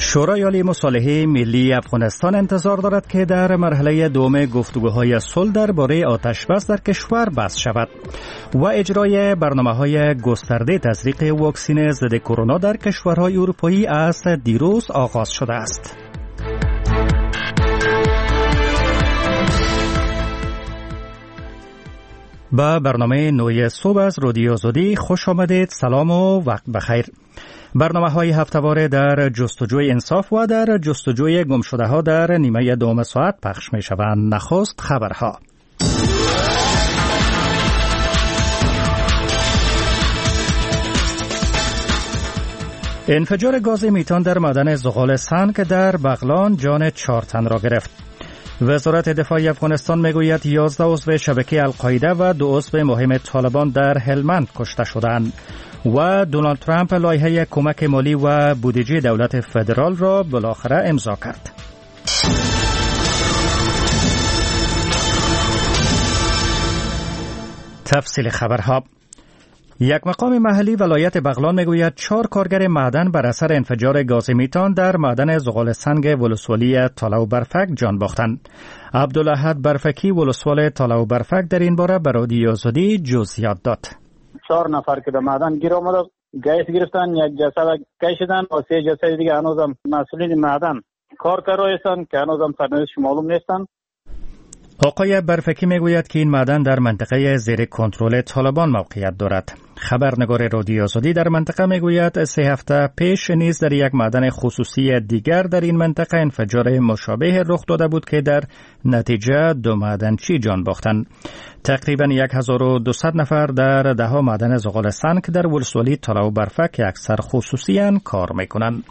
شورای عالی مصالحه ملی افغانستان انتظار دارد که در مرحله دوم گفتگوهای صلح درباره آتش‌بس در کشور بحث شود و اجرای برنامه‌های گسترده تزریق واکسن ضد کرونا در کشورهای اروپایی از دیروز آغاز شده است. با برنامه نوی صبح از رادیو آزادی خوش آمدید. سلام و وقت بخیر. برنامه‌های هفته‌واره در جستجوی انصاف و در جستجوی گمشده‌ها در نیمه دوم ساعت پخش می‌شوند. نخست خبرها. انفجار گاز میتان در معدن زغال سنگ در بغلان جان 4 تن را گرفت. وزارت دفاع افغانستان میگوید 11 عضو شبکه القاعده و 2 عضو مهم طالبان در هلمند کشته شدند و دونالد ترامپ لایحه کمک مالی و بودجه دولت فدرال را بالاخره امضا کرد. تفصیل خبرها. یک مقام محلی ولایت بغلان میگوید 4 کارگر معدن بر اثر انفجار گاز میتان در معدن زغال سنگ ولسوالی تالا و برفک جان باختند. عبدالاحد برفکی ولسوال تالا و برفک در این باره به رادیو آزادی جزئیات داد. 4 نفر که در معدن گیر آمده گیس گرفتن، یک جسد کشیدن و 3 جسد دیگه هنوزم مسئولین معدن کارگرای هستند که هنوزم سرنوشتش معلوم نیستند. آقای برفکی میگوید که این معدن در منطقه زیر کنترل طالبان موقعیت دارد. خبرنگار رادیو آزادی در منطقه میگوید 3 هفته پیش نیز در یک معدن خصوصی دیگر در این منطقه انفجار مشابه رخ داده بود که در نتیجه 2 معدنچی جان باختند. تقریبا 1200 نفر در 10 معدن زغال سنگ در ولسوالی تالا و برفک که اکثر خصوصی کار میکنند.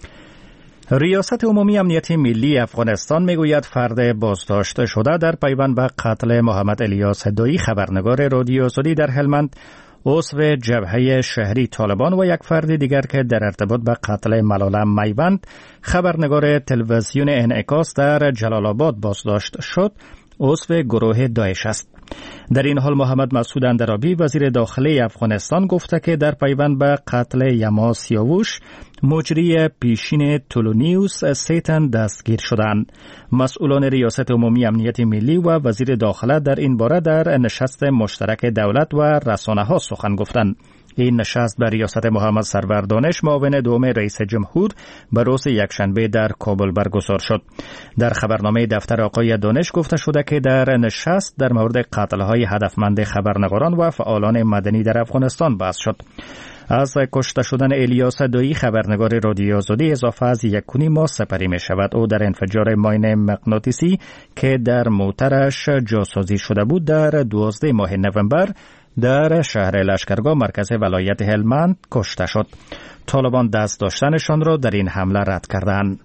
ریاست عمومی امنیت ملی افغانستان میگوید فرد بازداشته شده در پیوند به قتل محمد الیاس دایی خبرنگار رادیو آزادی در هلمند، عضو جبهه شهری طالبان و یک فرد دیگر که در ارتباط به قتل ملاله میوند خبرنگار تلویزیون انعکاس در جلال آباد بازداشت شد، عضو گروه داعش است. در این حال محمد مسعود اندرابی وزیر داخلی افغانستان گفته که در پیوند به قتل یما سیاوش مجری پیشین تولونیوس 3 تن دستگیر شدند. مسئولان ریاست عمومی امنیت ملی و وزیر داخله در این باره در نشست مشترک دولت و رسانه ها سخن گفتند. این نشست به ریاست محمد سرور دانش معاون دوم رئیس جمهور به روز یکشنبه در کابل برگزار شد. در خبرنامه دفتر آقای دانش گفته شده که در نشست در مورد قتل‌های هدفمند خبرنگاران و فعالان مدنی در افغانستان بحث شد. از کشته شدن الیاس دایی خبرنگار رادیو آزادی اضافه از 1.5 ماه سپری می شود. او در انفجار ماین مغناطیسی که در موترش جاسازی شده بود در 12 ماه نوامبر در شهر لشکرگاه مرکز ولایت هلمند کشته شد. طالبان دست داشتنشان را در این حمله رد کردند.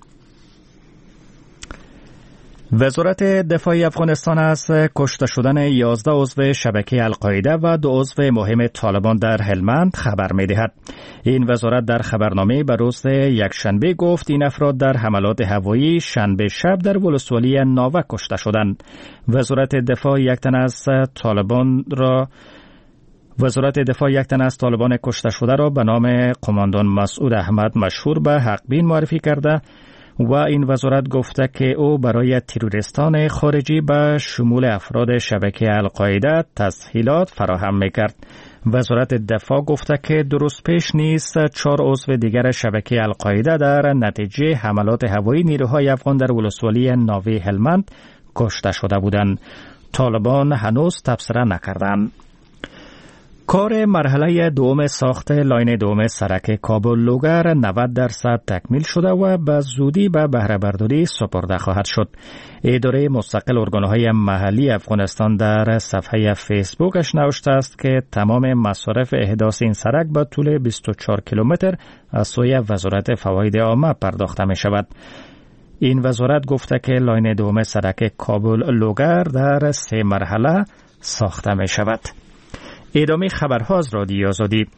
وزارت دفاع افغانستان از کشته شدن 11 عضو شبکه القاعده و 2 عضو مهم طالبان در هلمند خبر می‌دهد. این وزارت در خبرنامه به روز یکشنبه گفت این افراد در حملات هوایی شنبه شب در ولسوالی ناوه کشته شدند. وزارت دفاع یک تن از طالبان کشته شده را به نام قماندان مسعود احمد مشهور به حقبین معرفی کرده و این وزارت گفته که او برای تروریستان خارجی به شمول افراد شبکه القاعده تسهیلات فراهم میکرد. وزارت دفاع گفته که درست پیش نیز 4 عضو دیگر شبکه القاعده در نتیجه حملات هوایی نیروهای افغان در ولسوالی ناوه هلمند کشته شده بودند. طالبان هنوز تبصره نکردند. کار مرحله دوم ساخت لاین دوم سرک کابل لوگر 90% تکمیل شده و به زودی به بهره برداری سپرده خواهد شد. اداره مستقل ارگانهای محلی افغانستان در صفحه فیسبوکش نوشته است که تمام مصارف احداث این سرک به طول 24 کیلومتر از سوی وزارت فواید عامه پرداخته می شود. این وزارت گفته که لاین دوم سرک کابل لوگر در 3 مرحله ساخته می شود. ادامه خبرها از رادیو آزادی.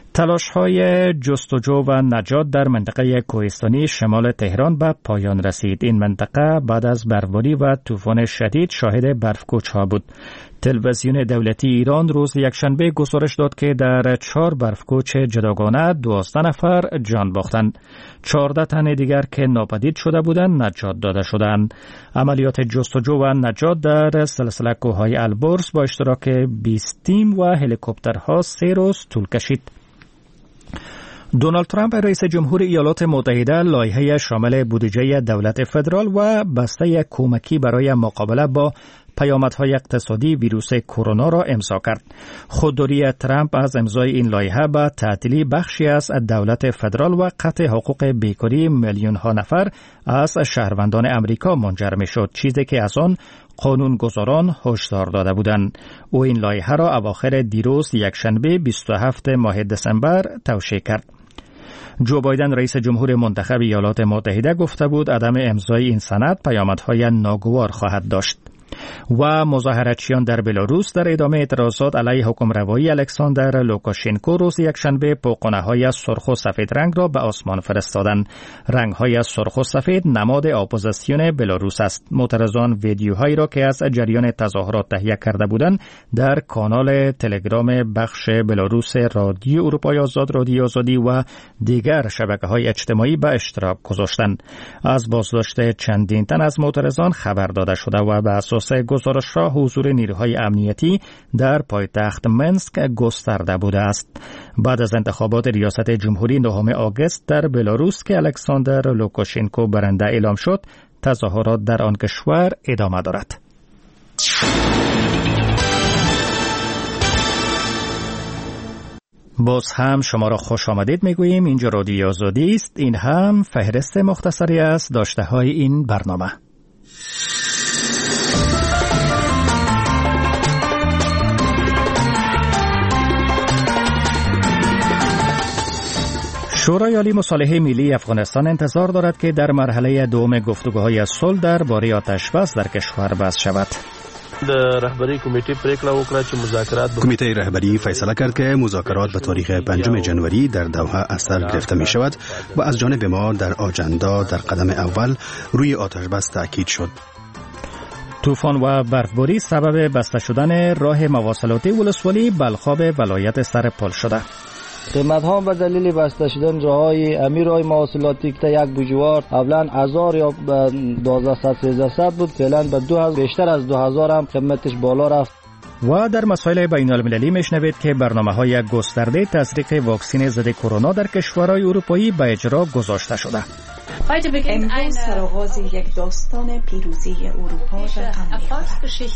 تلاش‌های جستجو و نجات در منطقه کوهستانی شمال تهران به پایان رسید. این منطقه بعد از برفباری و طوفان شدید شاهد برفکوچ‌ها بود. تلویزیون دولتی ایران روز یکشنبه گزارش داد که در 4 برفکوچ جداگانه 12 نفر جان باختند. 14 تن دیگر که ناپدید شده بودند نجات داده شدند. عملیات جستجو و نجات در سلسله کوههای البرز با اشتراک 20 تیم و هلیکوپترها 3 روز طول کشید. دونالد ترامپ رئیس جمهور ایالات متحده لایحه شامل بودجه دولت فدرال و بسته کمکی برای مقابله با پیامدهای اقتصادی ویروس کرونا را امضا کرد. خودداری ترامپ از امضای این لایحه به تعطیلی بخشی از دولت فدرال و قطع حقوق بیکاری میلیون‌ها نفر از شهروندان امریکا منجر می‌شد، چیزی که از آن قانونگذاران هشدار داده بودند. او این لایحه را اواخر دیروز یکشنبه 27 ماه دسامبر توشیح کرد. جو بایدن رئیس جمهور منتخب ایالات متحده گفته بود عدم امضای این سند پیامدهای ناگوار خواهد داشت. و مظاهراتچیان در بلاروس در ادامه اعتراضات علیه حکمروایی الکساندر لوکاشنکو روز یکشنبه پوقونه‌های سرخ و سفید رنگ را به آسمان فرستادند. رنگ‌های سرخ و سفید نماد اپوزیسیون بلاروس است. معترضان ویدیوهایی را که از جریان تظاهرات تهیه کرده بودند در کانال تلگرام بخش بلاروس رادیو اروپای آزاد، رادیو آزادی و دیگر شبکه‌های اجتماعی به اشتراک گذاشتند. از بازداشت چندین تن از معترضان خبر داده شده و به اساس گزارش‌ها حضور نیروهای امنیتی در پایتخت منسک گسترده بوده است. بعد از انتخابات ریاست جمهوری 9 آگوست در بلاروس که الکساندر لوکاشنکو برنده اعلام شد، تظاهرات در آن کشور ادامه دارد. باز هم شما را خوش آمدید میگوییم. اینجا رادیو آزادی است. این هم فهرست مختصری از داشته‌های این برنامه. شورای عالی مصالحه ملی افغانستان انتظار دارد که در مرحله دوم گفتگوهای صلح درباره آتش‌بس در کشور بحث شود. کمیته رهبری فیصله کرد که مذاکرات به تاریخ 5 جنوری در دوحه از سر گرفته می شود و از جانب ما در آجندا در قدم اول روی آتش‌بس تأکید شد. طوفان و برفباری سبب بسته شدن راه مواصلاتی ولسوالی بلخاب ولایت سرپل شده. قیمت ها به دلیل بسته شدن راههای امیرهای مواصلاتی که یک بوجوار قبلا 1000 یا 1200 بود، فعلا به 2000 بیشتر از 2000 هم قیمتش بالا رفت. و در مسائل بین المللی میشنوید که برنامه‌های گسترده تزریق واکسن ضد کرونا در کشورهای اروپایی به اجرا گذاشته شده. امروز سرآغاز یک داستان پیروزی اروپا رقم می‌خورد.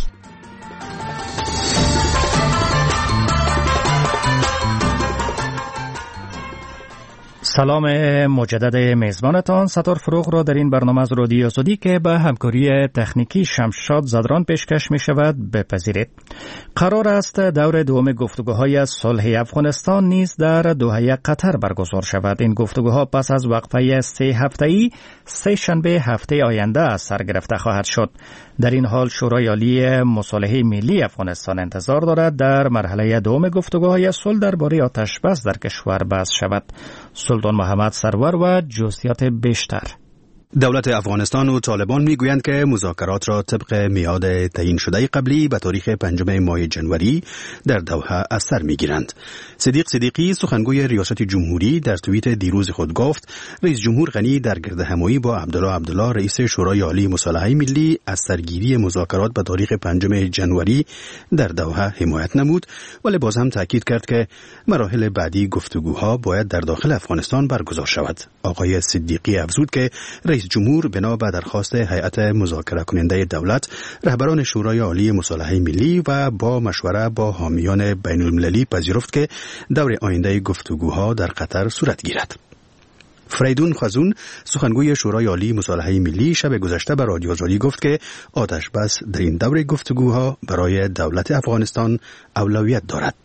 سلام مجدد میزبانتان ستار فروغ را در این برنامه از رادیو آزادی که به همکاری تکنیکی شمشاد زدران پیشکش می شود بپذیرید. قرار است دور دوم گفتگوهای صلح افغانستان نیز در دوحه قطر برگزار شود. این گفتگوها پس از وقفه 3 هفته‌ای سه شنبه هفته آینده سر گرفته خواهد شد. در این حال شورای عالی مصالحه ملی افغانستان انتظار دارد در مرحله دوم گفتگوهای صلح درباره آتش‌بس در کشور بحث شود. سلطان محمد سرور و جزئیات بیشتر. دولت افغانستان و طالبان میگویند که مذاکرات را طبق میعاد تعیین شده قبلی به تاریخ 5 ماه جنوری در دوحه از سر میگیرند. صدیق صدیقی سخنگوی ریاست جمهوری در توییت دیروز خود گفت رئیس جمهور غنی در گردهمایی با عبدالله رئیس شورای عالی مصالحه ملی از سرگیری مذاکرات به تاریخ 5 جنوری در دوحه حمایت نمود، ولی باز هم تاکید کرد که مراحل بعدی گفتگوها باید در داخل افغانستان برگزار شود. آقای صدیقی افزود که رئیس جمهور بنا به درخواست هیئت مذاکره کننده دولت رهبران شورای عالی مصالحه ملی و با مشوره با حامیان بین المللی پذیرفت که دور آینده گفتگوها در قطر صورت گیرد. فریدون خزون سخنگوی شورای عالی مصالحه ملی شب گذشته به رادیو آزادی گفت که آتش بس در این دور گفتگوها برای دولت افغانستان اولویت دارد.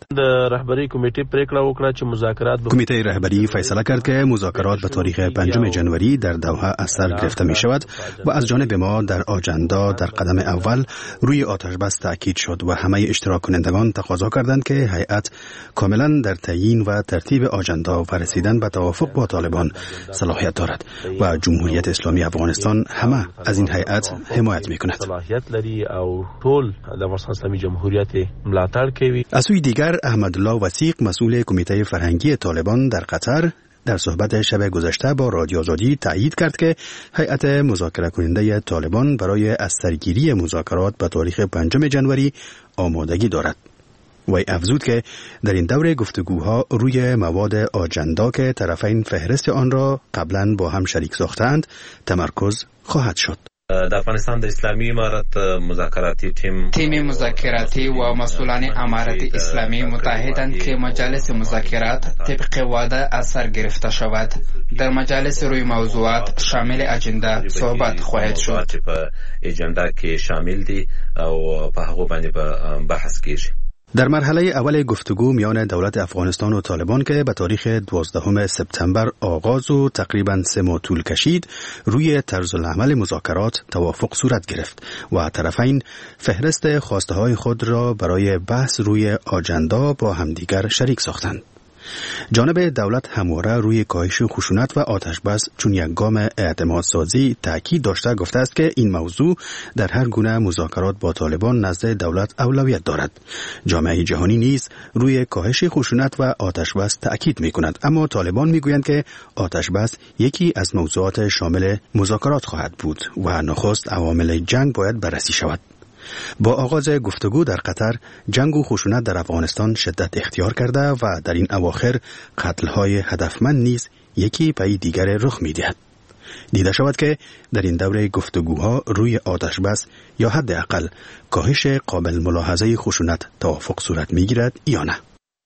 کمیته رهبری فیصله کرد که مذاکرات به تاریخ 5 ژانویه در دوحه از سر گرفته می شود و از جانب ما در آجندا در قدم اول روی آتش بس تاکید شد و همه اشتراک کنندگان تقاضا کردند که هیئت کاملا در تعیین و ترتیب آجندا و رسیدن به توافق با طالبان صلاحیت دارد و جمهوریت اسلامی افغانستان همه از این هیئت حمایت می‌کند. از سوی دیگر احمدالله وثیق مسئول کمیته فرهنگی طالبان در قطر در صحبت شب گذشته با رادیو آزادی تایید کرد که هیئت مذاکره کننده طالبان برای از سرگیری مذاکرات به تاریخ 5 ژانویه آمادگی دارد. وی افزود که در این دوره گفتگوها روی مواد آجندا که طرفین فهرست آن را قبلا با هم شریک ساختند تمرکز خواهد شد. در افغانستان د اسلامی امارت مذاکراتی تیم مذاکراتی و مسئولان امارت اسلامی متحدند که مجالس مذاکرات طبق وعده از سر گرفته شود. در مجالس روی موضوعات شامل اجندا صحبت خواهد شد. اجندا که شامل دی او په هغه باندې بحث کیږي. در مرحله اول گفتگو میان دولت افغانستان و طالبان که به تاریخ 12 سپتامبر آغاز و تقریباً 3 ماه طول کشید، روی طرز العمل مذاکرات توافق صورت گرفت و طرفین فهرست خواسته های خود را برای بحث روی آجندا با همدیگر شریک ساختند. جانب دولت همواره روی کاهش خشونت و آتش بس چون یک گام اعتماد سازی تاکید داشته گفته است که این موضوع در هر گونه مذاکرات با طالبان نزد دولت اولویت دارد. جامعه جهانی نیز روی کاهش خشونت و آتش بس تاکید می‌کند، اما طالبان می‌گویند که آتش بس یکی از موضوعات شامل مذاکرات خواهد بود و نخست عوامل جنگ باید بررسی شود. با آغاز گفتگو در قطر، جنگ و خشونت در افغانستان شدت اختیار کرده و در این اواخر قتل‌های هدفمند نیز یکی پی دیگر رخ می‌دهد. دیده شود که در این دوره گفتگوها روی آتش بس یا حداقل کاهش قابل ملاحظه خشونت توافق صورت می‌گیرد یا نه.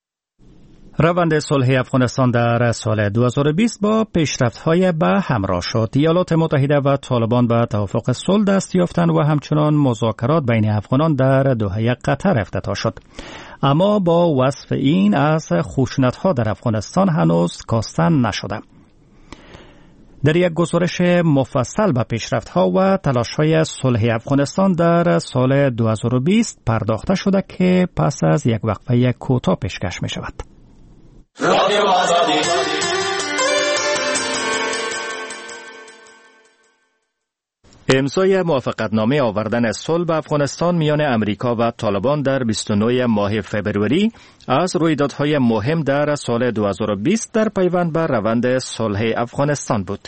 روند صلح افغانستان در سال 2020 با پیشرفت‌های به همراه شد. ایالات متحده و طالبان به توافق صلح دست یافتند و همچنان مذاکرات بین افغانان در دوحه قطر افتتاح شد. اما با وصف این از خشونت‌ها در افغانستان هنوز کاسته نشده. در یک گزارش مفصل به پیشرفت‌ها و تلاش‌های صلح افغانستان در سال 2020 پرداخته شده که پس از یک وقفه کوتاه پیشکش می‌شود. رادیو آزادی. امضای موافقتنامه آوردن صلح به افغانستان میان امریکا و طالبان در 29 ماه فوریه از رویدادهای مهم در سال 2020 در پیوند به روند صلح افغانستان بود.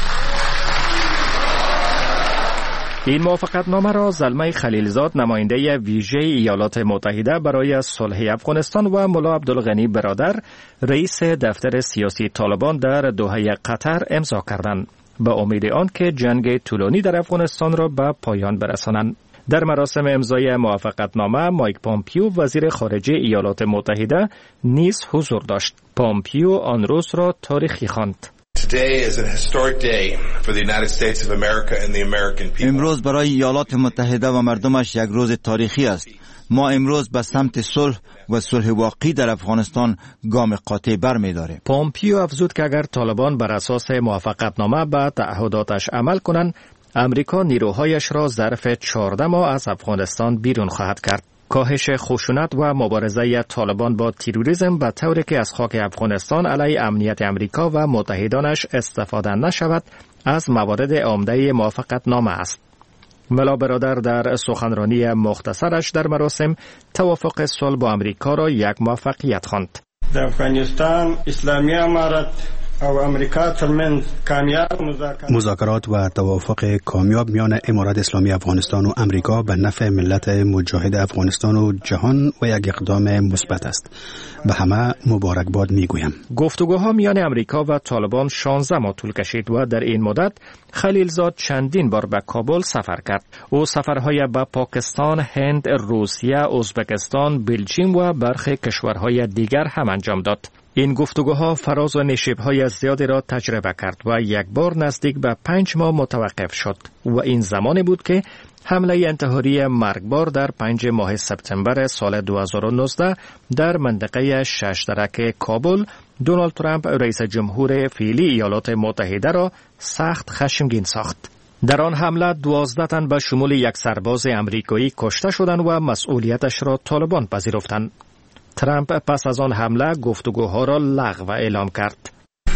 این موافقتنامه را زلمه خلیلزاد نماینده ویژه ایالات متحده برای صلح افغانستان و ملا عبدالغنی برادر رئیس دفتر سیاسی طالبان در دوحه قطر امضا کردند به امید آن که جنگ طولانی در افغانستان را به پایان برسانند. در مراسم امضای موافقتنامه مایک پومپیو وزیر خارجه ایالات متحده نیز حضور داشت. پومپیو آن روز را تاریخی خواند. امروز برای ایالات متحده و مردمش یک روز تاریخی است. ما امروز به سمت صلح و صلح واقعی در افغانستان گام قاطع برمی‌داریم. پومپیو افزود که اگر طالبان بر اساس موافقتنامه به تعهداتش عمل کنند، امریکا نیروهایش را ظرف 14 ماه از افغانستان بیرون خواهد کرد. کاهش خشونت و مبارزه طالبان با تروریسم به طوری که از خاک افغانستان علیه امنیت امریکا و متحدانش استفاده نشود از موارد عمده موافقتنامه است. ملا برادر در سخنرانی مختصرش در مراسم توافق صلح با امریکا را یک موفقیت خواند. در افغانستان اسلامی امارت او امریکا ترمن کامیاب مذاکرات و توافق کامیاب میان امارت اسلامی افغانستان و امریکا به نفع ملت مجاهد افغانستان و جهان و یک اقدام مثبت است. به همه مبارکباد میگویم. گفتگوها میان امریکا و طالبان 16 ماه طول کشید و در این مدت خلیلزاد چندین بار به کابل سفر کرد. او سفرهای به پاکستان، هند، روسیه، ازبکستان، بلژیم و برخی کشورهای دیگر هم انجام داد. این گفتگوها فراز و نشیب‌های زیادی را تجربه کرد و یک بار نزدیک به 5 ماه متوقف شد و این زمانی بود که حمله انتحاری مرگبار در 5 ماه سپتامبر سال 2019 در منطقه 6 درک کابل دونالد ترامپ رئیس جمهور فعلی ایالات متحده را سخت خشمگین ساخت. در آن حمله 12 تن به شمول یک سرباز امریکایی کشته شدند و مسئولیتش را طالبان پذیرفتند. ترامپ پس از آن حمله گفتگوها را لغو اعلام کرد.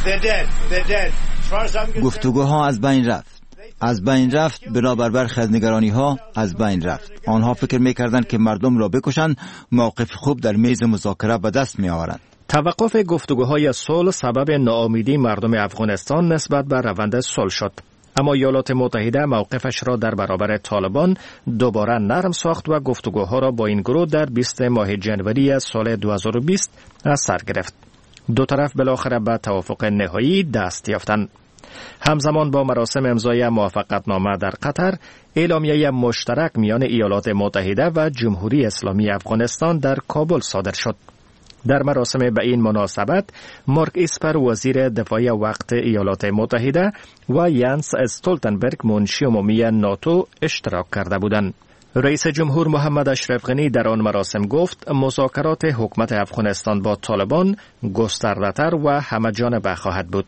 گفتگوها از بین رفت بنابر برخی از نگرانی‌ها از بین رفت. آنها فکر می‌کردند که مردم را بکشند، موقف خوب در میز مذاکره به دست می‌آورند. توقف گفتگوهای صلح سبب ناامیدی مردم افغانستان نسبت به روند صلح شد. اما ایالات متحده موقفش را در برابر طالبان دوباره نرم ساخت و گفتگوها را با این گروه در 20 ماه ژانویه سال 2020 از سر گرفت. دو طرف بالاخره به توافق نهایی دست یافتند. همزمان با مراسم امضای موافقتنامه در قطر، اعلامیه مشترک میان ایالات متحده و جمهوری اسلامی افغانستان در کابل صادر شد. در مراسم به این مناسبت، مارک اسپر وزیر دفاع وقت ایالات متحده و یانس استولتنبرگ منشی عمومی ناتو اشتراک کرده بودند. رئیس جمهور محمد اشرف غنی در آن مراسم گفت مذاکرات حکومت افغانستان با طالبان گسترده‌تر و همه‌جانبه خواهد بود.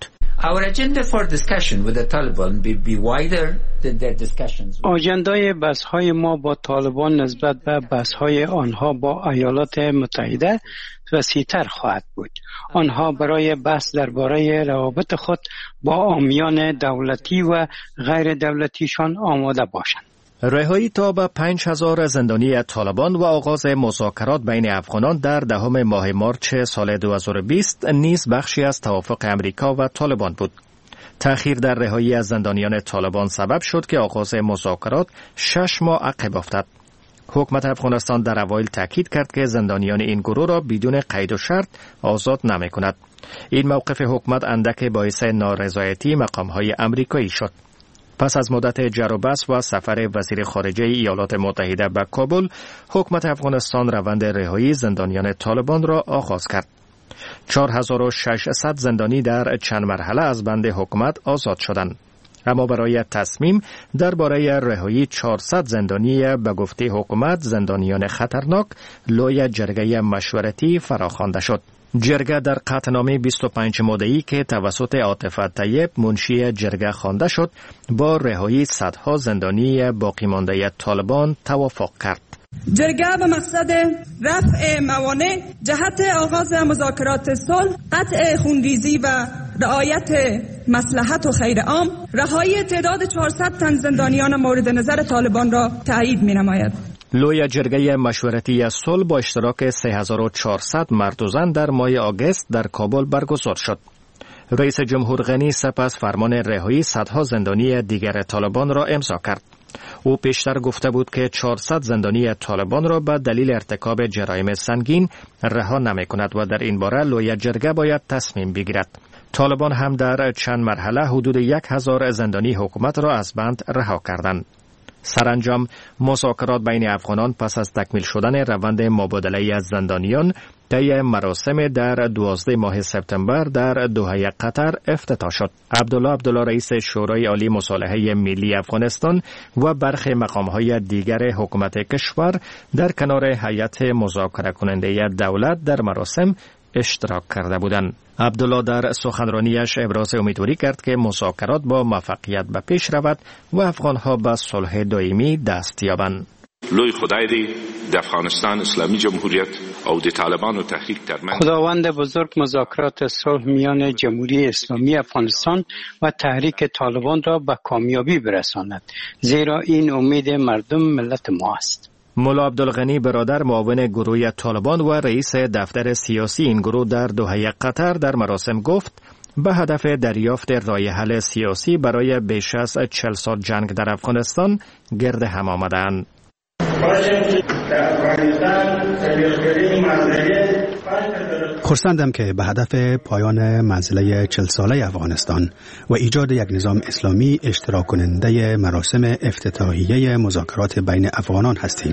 آژندای بحث‌های ما با طالبان نسبت به بحث‌های آنها با ایالات متحده وسیع‌تر خواهد بود. آنها برای بحث درباره روابط خود با عامیان دولتی و غیر دولتیشان آماده باشند. رهایی تا به 5000 زندانی طالبان و آغاز مذاکرات بین افغانان در 10 ماه مارچ سال 2020 نیز بخشی از توافق امریکا و طالبان بود. تأخیر در رهایی از زندانیان طالبان سبب شد که آغاز مذاکرات 6 ماه عقب افتاد. حکومت افغانستان در اوایل تاکید کرد که زندانیان این گروه را بدون قید و شرط آزاد نمی‌کند. این موقف حکومت اندک باعث نارضایتی مقام‌های آمریکایی شد. پس از مدت جر و بحث و سفر وزیر خارجه ایالات متحده به کابل، حکومت افغانستان روند رهایی زندانیان طالبان را آغاز کرد. 4600 زندانی در چند مرحله از بند حکومت آزاد شدند. اما برای تصمیم درباره رهایی 400 زندانی به گفته حکومت زندانیان خطرناک، لوی جرگه مشورتی فراخوانده شد. جرگه در قطعنامه 25 ماده‌ای که توسط عاطف طیب منشی جرگه خوانده شد، با رهایی صدها زندانی باقی مانده طالبان توافق کرد. جرگه به مقصد رفع موانع جهت آغاز مذاکرات صلح، قطع خونریزی و رعایت مصلحت و خیر عام، رهایی تعداد 400 تن زندانیان مورد نظر طالبان را تایید می‌نماید. لوی جرگه مشورتی صلح با اشتراک 3400 مرد و زن در ماه آگوست در کابل برگزار شد. رئیس جمهور غنی سپس فرمان رهایی صدها زندانی دیگر طالبان را امضا کرد. او پیشتر گفته بود که 400 زندانی طالبان را به دلیل ارتکاب جرایم سنگین رها نمی‌کند و در این باره لوی جرگه باید تصمیم بگیرد. طالبان هم در چند مرحله حدود 1000 زندانی حکومت را از بند رها کردند. سرانجام مذاکرات بین افغانان پس از تکمیل شدن روند مبادله از زندانیان طی مراسم در 12 ماه سپتامبر در دوحه قطر افتتاح شد. عبدالله رئیس شورای عالی مصالحه ملی افغانستان و برخی مقام‌های دیگر حکومت کشور در کنار هیئت مذاکره کننده دولت در مراسم اشتراک کرده بودند. عبدالله در سخنرانیش ابراز امیدواری کرد که مذاکرات با موفقیت به پیش رود و افغانها به صلح دائمی دست یابند. لوی خدای دی د افغانستان اسلامی جمهوریت او د طالبانو تحریک ترمن خداوند بزرگ مذاکرات صلح میان جمهوری اسلامی افغانستان و تحریک طالبان را به کامیابی برساند، زیرا این امید مردم ملت ما است. مولا عبدالغنی برادر معاون گروه طالبان و رئیس دفتر سیاسی این گروه در دوحه قطر در مراسم گفت به هدف دریافت راه حل سیاسی برای بیش از 40 سال جنگ در افغانستان گرد هم آمدند. خرسندم که به هدف پایان منزله 40 ساله افغانستان و ایجاد یک نظام اسلامی اشتراک کننده مراسم افتتاحیه مذاکرات بین افغانان هستیم.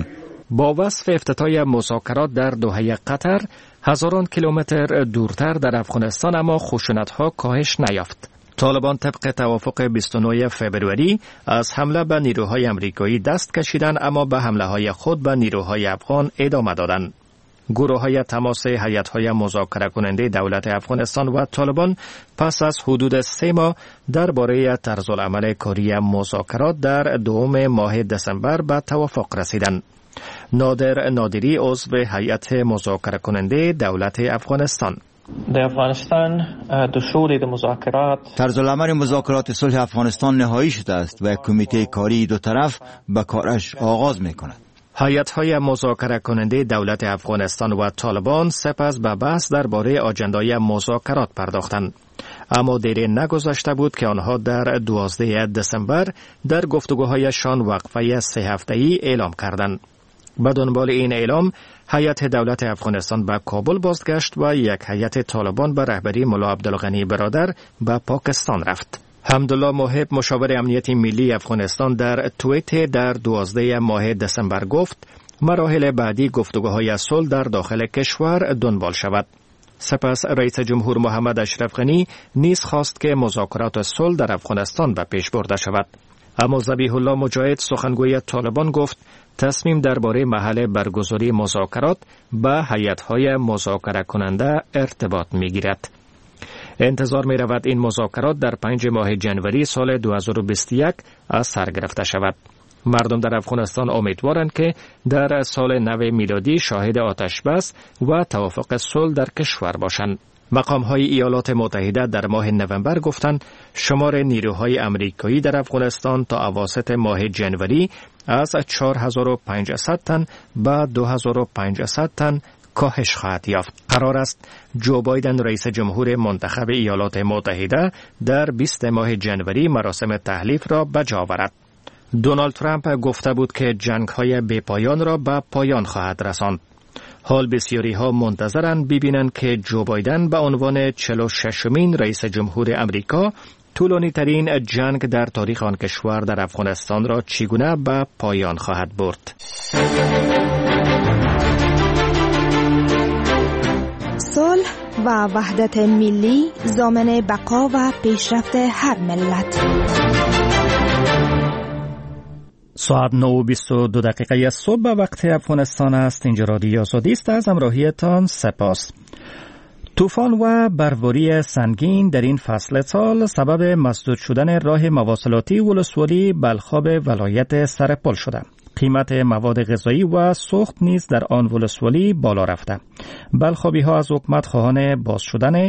با وصف افتتاح مذاکرات در دوحه قطر، هزاران کیلومتر دورتر در افغانستان اما خشونت‌ها کاهش نیافت. طالبان طبق توافق 29 فوریه از حمله به نیروهای امریکایی دست کشیدند، اما به حمله‌های خود به نیروهای افغان ادامه دادند. گروه‌های تماس هیئت‌های مذاکره کننده دولت افغانستان و طالبان پس از حدود 3 ماه درباره طرزالعمل کاری مذاکرات در دوم ماه دسامبر به توافق رسیدند. نادر نادری عضو هیئت مذاکره کننده دولت افغانستان: در افغانستان دستور مذاکرات طرزالعمل مذاکرات صلح افغانستان نهایی شده است و کمیته کاری دو طرف به کارش آغاز می‌کند. هیئت‌های مذاکره کننده دولت افغانستان و طالبان سپس به بحث درباره آجندای مذاکرات پرداختند. اما دیری نگذشته بود که آنها در 12 دسامبر در گفتگوهایشان وقفه 3 هفته‌ای اعلام کردند. به دنبال این اعلام، هیئت دولت افغانستان به کابل بازگشت و یک هیئت طالبان به رهبری ملا عبدالغنی برادر به پاکستان رفت. حمدالله محب، مشاور امنیت ملی افغانستان، در توییت در 12 ماه دسامبر گفت مراحل بعدی گفتگوهای صلح در داخل کشور دنبال شود. سپس رئیس جمهور محمد اشرف غنی نیز خواست که مذاکرات صلح در افغانستان به پیش برده شود. اما ذبیح الله مجاهد، سخنگوی طالبان، گفت تصمیم درباره محل برگزاری مذاکرات به هیئت‌های مذاکره کننده ارتباط می‌گیرد. انتظار می رود این مذاکرات در 5 ماه جنوری سال 2021 از سر گرفته شود. مردم در افغانستان امیدوارند که در سال نو میلادی شاهد آتش بس و توافق صلح در کشور باشند. مقام‌های ایالات متحده در ماه نوامبر گفتند شمار نیروهای امریکایی در افغانستان تا اواسط ماه جنوری از 4500 تن به 2500 تن کاهش خواهد یافت. قرار است جو بایدن، رئیس جمهور منتخب ایالات متحده، در 20 ماه جنوری مراسم تحلیف را به جا آورد. دونالد ترامپ گفته بود که جنگ‌های بی‌پایان را به پایان خواهد رساند. حال بسیاری ها منتظرند ببینند که جو بایدن به عنوان 46مین رئیس جمهور امریکا طولانی ترین جنگ در تاریخ آن کشور در افغانستان را چگونه به پایان خواهد برد. صلح و وحدت ملی ضامن بقا و پیشرفت هر ملت. ساعت 9:22 صبح به وقت افغانستان است. اینجا رادیو آزادی است. از همراهیتان سپاس. طوفان و برواری سنگین در این فصل سال سبب مسدود شدن راه مواصلاتی ولسوالی بلخاب ولایت سرپل شده. قیمت مواد غذایی و سوخت نیز در آن ولسوالی بالا رفته. بلخابی ها از حکومت خواهان باز شدن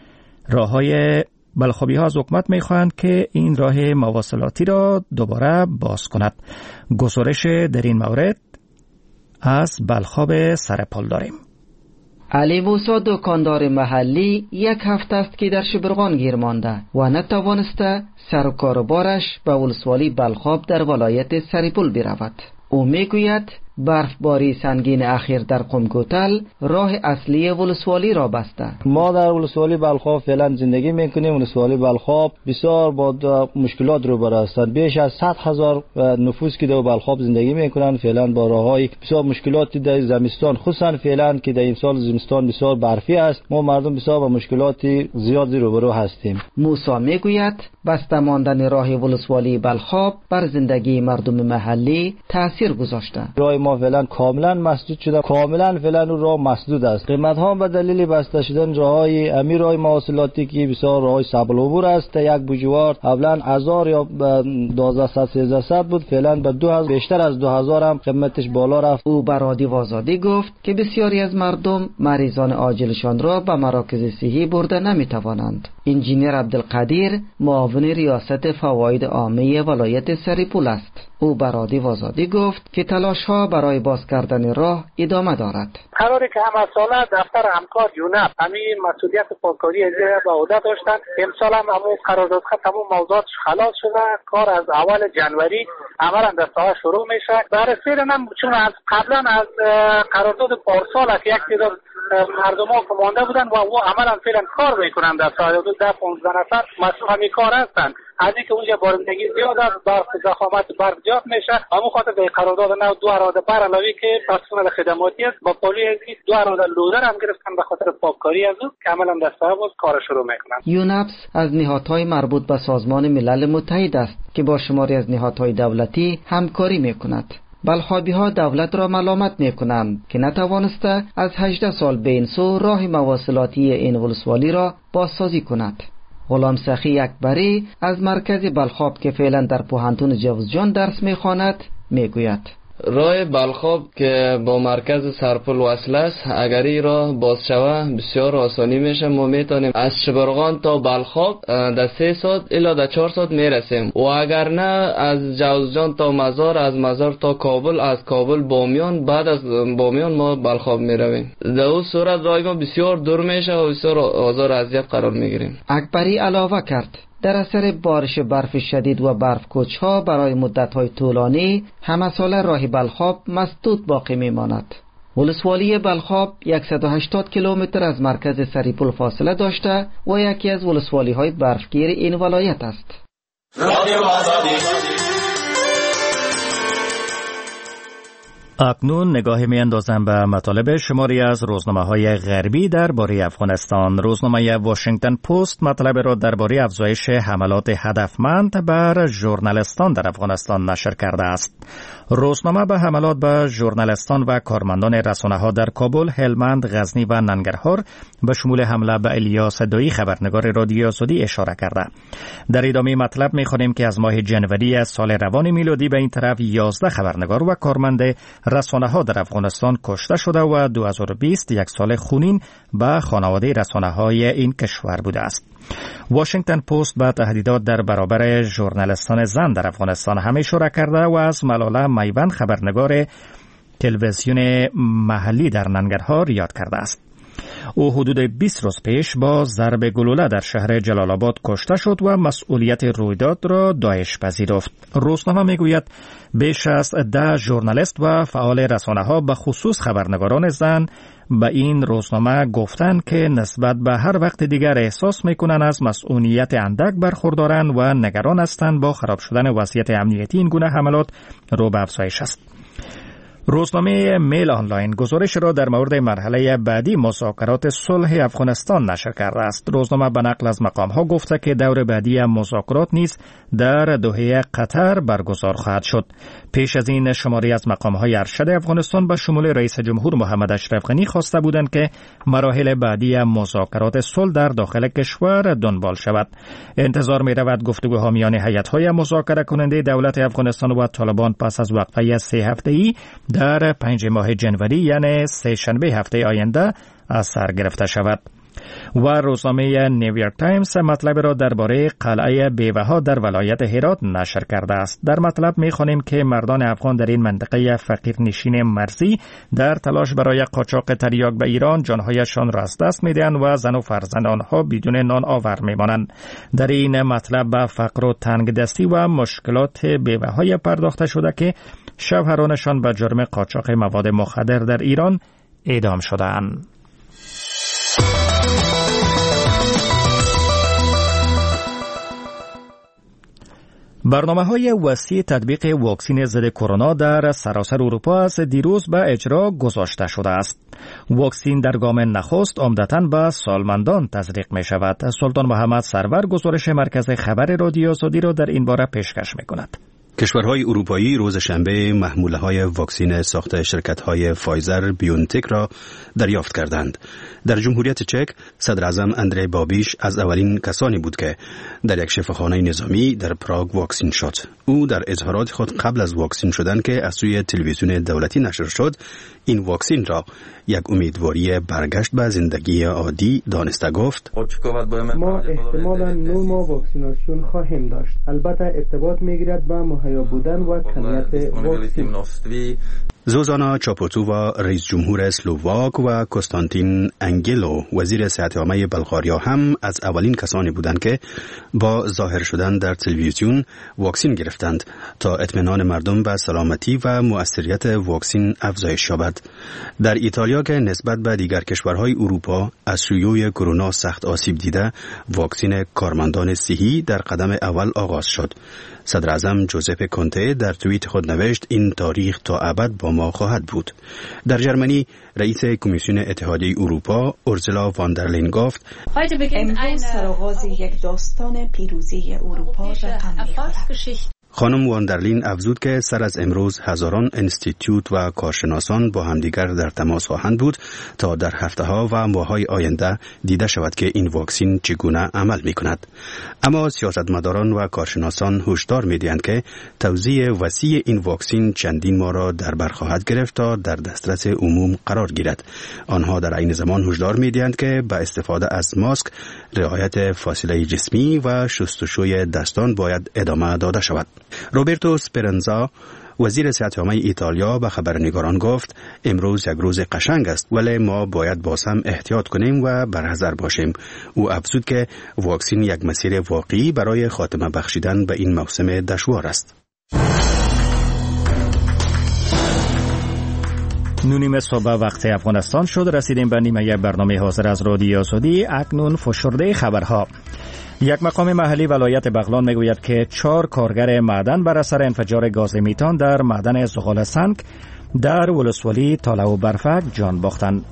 بلخابی ها از حکومت می خواهند که این راه مواصلاتی را دوباره باز کند. گزارش در این مورد از بلخاب سرپل داریم. علی موسی، دکاندار محلی، 1 هفته است که در شبرغان گیر مانده و نتوانسته سر و کار بارش به ولسوالی بلخاب در ولایت سرپل برود. او میگوید برفباری سنگین اخیر در قم-کوتل راه اصلی ولسوالی را بسته. ما در ولسوالی بلخاب فعلا زندگی میکنیم. ولسوالی بلخاب بسیار با مشکلات روبرو هستند. بیش از 100,000 نفوس که در بلخاب زندگی میکنند. فعلا با راههای بسیار مشکلاتی در زمستان، خصوصا فعلا که در این سال زمستان بسیار برفی است، ما مردم بسیار با مشکلات زیادی روبرو هستیم. موسی میگوید بسته ماندن راه ولسوالی بلخاب بر زندگی مردم محلی تاثیر گذاشته. راه ما فعلا کاملا مسدود شده. کاملا فعلا اون راه مسدود است. قیمت ها به دلیل بسته شدن راههای راه مواصلاتی که بسیار راههای صعب العبور است، یک بوجوار قبلا 1000 یا 1200 بود، فعلا به 2000 بیشتر از 2000 هم قیمتش بالا رفت. او به رادیو آزادی گفت که بسیاری از مردم مریضان عاجلشان را به مراکز صحی برده نمیتوانند. انجینیر عبدالقدیر معاون ریاست فواید عامه ولایت سرپل است. او به رادیو آزادی گفت که تلاش ها برای باز کردن راه ادامه دارد. قراری که همه ساله دفتر همکار یونپ همین مسئولیت پاککاری به عهده داشتن. امسال هم همون قراردادها تمام موضوعات خلاص شده. کار از اول جنوری عملا در ساعت شروع میشه. بررسی هم چون از قبلا از قرارداد پارسال که یک تعداد مردم ها که مانده بودن و عملا فعلا کار میکنن در ساحل حدود 10-15 نفر مسئول همین کار هستن. از اینکه اونجا بارندگی زیاد است، برف ضخامت برف زیاد میشه، همون خاطر به قرارداد نو 2 اراده بر علاوه که مسئول خدماتی است با پلیس 2 اراده لودر هم گرفتن به خاطر پاککاری از او که عملا در ساحل کار شروع میکنن. یونپس از نهادهای مربوط به سازمان ملل متحد است که با شماری از نهادهای دولتی همکاری میکند. بلخابی ها دولت را ملامت می کنند که نتوانسته از 18 سال به این سو راه مواصلاتی این ولسوالی را بازسازی کند. غلام سخی اکبری از مرکز بلخاب که فعلا در پوهنتون جوزجان درس می خواند می گوید راه بلخاب که با مرکز سرپل وصل است، اگر این راه باز شود بسیار آسانی میشه. ما میتونیم از شبرغان تا بلخاب در 3 ساعت الی در 4 ساعت میرسیم و اگر نه از جوزجان تا مزار، از مزار تا کابل، از کابل بامیان، بعد از بامیان ما بلخاب میرویم. در اون صورت راه ما بسیار دور میشه و بسیار آزار و اذیت قرار میگیریم. اکبری علاوه کرد در اثر بارش برف شدید و برف کوچ‌ها برای مدت‌های طولانی همه ساله راه بلخاب مسدود باقی می‌ماند. ولسوالی بلخاب 180 کیلومتر از مرکز سریپل فاصله داشته و یکی از ولسوالی‌های برفگیر این ولایت است. اکنون نگاهی می‌اندازم به مطالب شماری از روزنامه‌های غربی درباره افغانستان. روزنامه واشنگتن پست مطلب را درباره افزایش حملات هدفمند بر ژورنالیستان در افغانستان نشر کرده است. روزنامه به حملات به ژورنالیستان و کارمندان رسانه‌ها در کابل، هلمند، غزنی و ننگرهار به شمول حمله به الیاس دایی خبرنگار رادیو آزادی اشاره کرده. در ادامه مطلب می‌خوانیم که از ماه جنوری از سال روان میلادی به این طرف 11 خبرنگار و کارمند رسانه‌ها در افغانستان کشته شده و 2020 یک سال خونین به خانواده رسانه‌های این کشور بوده است. واشنگتن پست به تهدیدات در برابر ژورنالیستان زن در افغانستان هم اشاره کرده و از ملاله میوند خبرنگار تلویزیون محلی در ننگرهار یاد کرده است. او حدود 20 روز پیش با ضرب گلوله در شهر جلال آباد کشته شد و مسئولیت رویداد را داعش پذیرفت. روزنامه میگوید بیش از 10 ژورنالیست و فعال رسانه‌ها به خصوص خبرنگاران زن به این روزنامه گفتند که نسبت به هر وقت دیگر احساس میکنند از مسئولیت اندک برخوردارند و نگران هستند با خراب شدن وضعیت امنیتی این گونه حملات رو به افزایش است. روزنامه میل آنلاین گزارش را در مورد مرحله بعدی مذاکرات صلح افغانستان نشر کرده است. روزنامه به نقل از مقام‌ها گفته که دور بعدی مذاکرات نیز در دوحه قطر برگزار خواهد شد. پیش از این شماری از مقام‌های ارشد افغانستان به شمول رئیس جمهور محمد اشرف غنی خواسته بودند که مراحل بعدی مذاکرات صلح در داخل کشور دنبال شود. انتظار می‌رود گفتگوها میان هیئت‌های مذاکره کننده دولت افغانستان و طالبان پس از وقفه 3 هفته‌ای در 5 ماه جنوری یعنی 3 شنبه هفته آینده از سر گرفته شود. و روزنامه نیویورک تایمز مطلب را درباره قلعه بیوه‌ها در ولایت هرات نشر کرده است. در مطلب می‌خوانیم که مردان افغان در این منطقه فقیرنشین مرزی در تلاش برای قاچاق تریاک به ایران جانهایشان را از دست می‌دهند و زن و فرزند آنها بدون نان آور می‌مانند. در این مطلب به فقر و تنگدستی و مشکلات بیوه‌های پرداخته شده که شوهرانشان به جرم قاچاق مواد مخدر در ایران اعدام شده‌اند. برنامه‌های وسیع تطبیق واکسن ضد کرونا در سراسر اروپا از دیروز به اجرا گذاشته شده است. واکسن در گام نخست عمدتاً به سالمندان تزریق می شود. سلطان محمد سرور گزارش مرکز خبر رادیو آزادی را در این باره پیشکش می کند. کشورهای اروپایی روز شنبه محموله‌های واکسن ساخت شرکت‌های فایزر بیونتک را دریافت کردند. در جمهوریت چک صدر اعظم اندری بابیش از اولین کسانی بود که در یک شفاخانه نظامی در پراگ واکسن شد. او در اظهارات خود قبل از واکسن شدن که از سوی تلویزیون دولتی نشر شد، این واکسن را یک امیدواری برگشت به زندگی عادی دانسته گفت: ما احتمالاً 9 ماه واکسیناسیون خواهیم داشت. البته ارتباط می‌گیرد با مهیا بودن و کمیت واکسن. زوزانا چاپوتووا رئیس جمهور اسلوواک و کنستانتین انگلو وزیر صحت عامه بلغاریا هم از اولین کسانی بودند که با ظاهر شدن در تلویزیون واکسین گرفتند تا اطمینان مردم به سلامتی و مؤثریت واکسین افزایش یابد. در ایتالیا که نسبت به دیگر کشورهای اروپا از شیوع کرونا سخت آسیب دیده، واکسین کارمندان صحی در قدم اول آغاز شد. صدر اعظم جوزپه کونته در توییت خود نوشت این تاریخ تا ابد با ما خواهد بود. در جرمنی رئیس کمیسیون اتحادیه اروپا اورسولا واندرلین گفت امروز سرآغاز یک داستان پیروزی اروپا رقم می‌خورد. خانم واندرلین افزود که سر از امروز هزاران انستیتوت و کارشناسان با همدیگر در تماس خواهند بود تا در هفته‌ها و ماه‌های آینده دیده شود که این واکسین چگونه عمل می‌کند. اما سیاستمداران و کارشناسان هشدار می‌دهند که توزیع وسیع این واکسین چندین ماه را در بر خواهد گرفت تا در دسترس عموم قرار گیرد. آنها در عین زمان هشدار می‌دهند که با استفاده از ماسک، رعایت فاصله جسمی و شستشوی دستان باید ادامه داده شود. روبرتو سپرنزا وزیر صحت عامه ایتالیا به خبرنگاران گفت امروز یک روز قشنگ است ولی ما باید باز هم احتیاط کنیم و برحذر باشیم. او افزود که واکسین یک مسیر واقعی برای خاتمه بخشیدن به این موسم دشوار است. نونیم صبح وقت افغانستان شد. رسیدیم به نیمه برنامه حاضر از رادیو آزادی. اکنون فشرده خبرها. یک مقام محلی ولایت بغلان میگوید که 4 کارگر معدن بر اثر انفجار گاز میتان در معدن زغال سنگ در ولسوالی تاله و برفک جان باختند.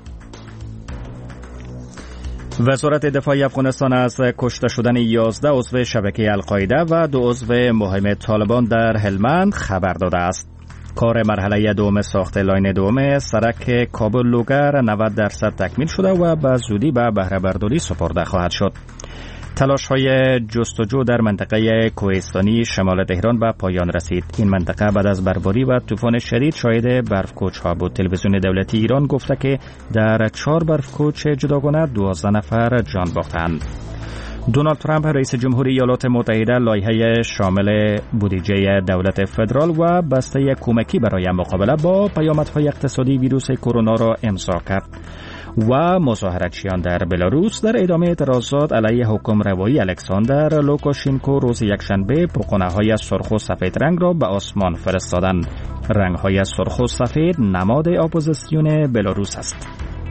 وزارت دفاع افغانستان از کشته شدن 11 عضو شبکه القاعده و 2 عضو مهم طالبان در هلمند خبر داده است. کار مرحله دوم ساخت لاین دوم سرک کابل لوگر 90% تکمیل شده و به زودی به بهره برداری سپرده خواهد شد. تلاش‌های جستجو در منطقه کوهستانی شمال تهران به پایان رسید. این منطقه بعد از برفباری و طوفان شدید شاهد برفکوچ‌ها بود. تلویزیون دولتی ایران گفته که در 4 برفکوچ جداگانه 12 نفر جان باختند. دونالد ترامپ رئیس جمهوری ایالات متحده لایحه شامل بودجه دولت فدرال و بسته کمکی برای مقابله با پیامدهای اقتصادی ویروس کرونا را امضا کرد. و مظاهراتچیان در بلاروس در ادامه اعتراضات علیه حکم روایی الکساندر لوکاشنکو روز یکشنبه پرقنه‌های سرخ و سفید رنگ را به آسمان فرستادند. رنگ‌های سرخ و سفید نماد اپوزیسیون بلاروس است.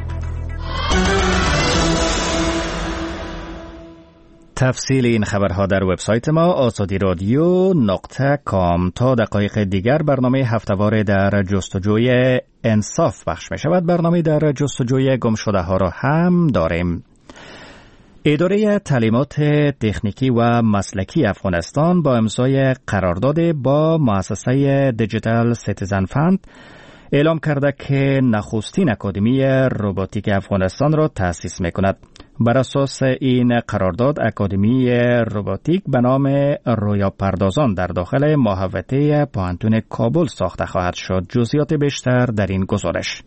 تفصیل این خبرها در وبسایت ما azadiradyo.com. تا دقایق دیگر برنامه هفته‌وار در جستجوی انصاف پخش می شود. برنامه در جستجوی گم شده ها را هم داریم. اداره تعلیمات تکنیکی و مسلکی افغانستان با امضای قرارداد با مؤسسه دیجیتال سیتیزن فند اعلام کرده که نخستین اکادمی روباتیک افغانستان را تأسیس می کند. بر اساس این قرارداد اکادمی روباتیک به نام رویا پردازان در داخل محوطه پوهنتون کابل ساخته خواهد شد. جزئیات بیشتر در این گزارش.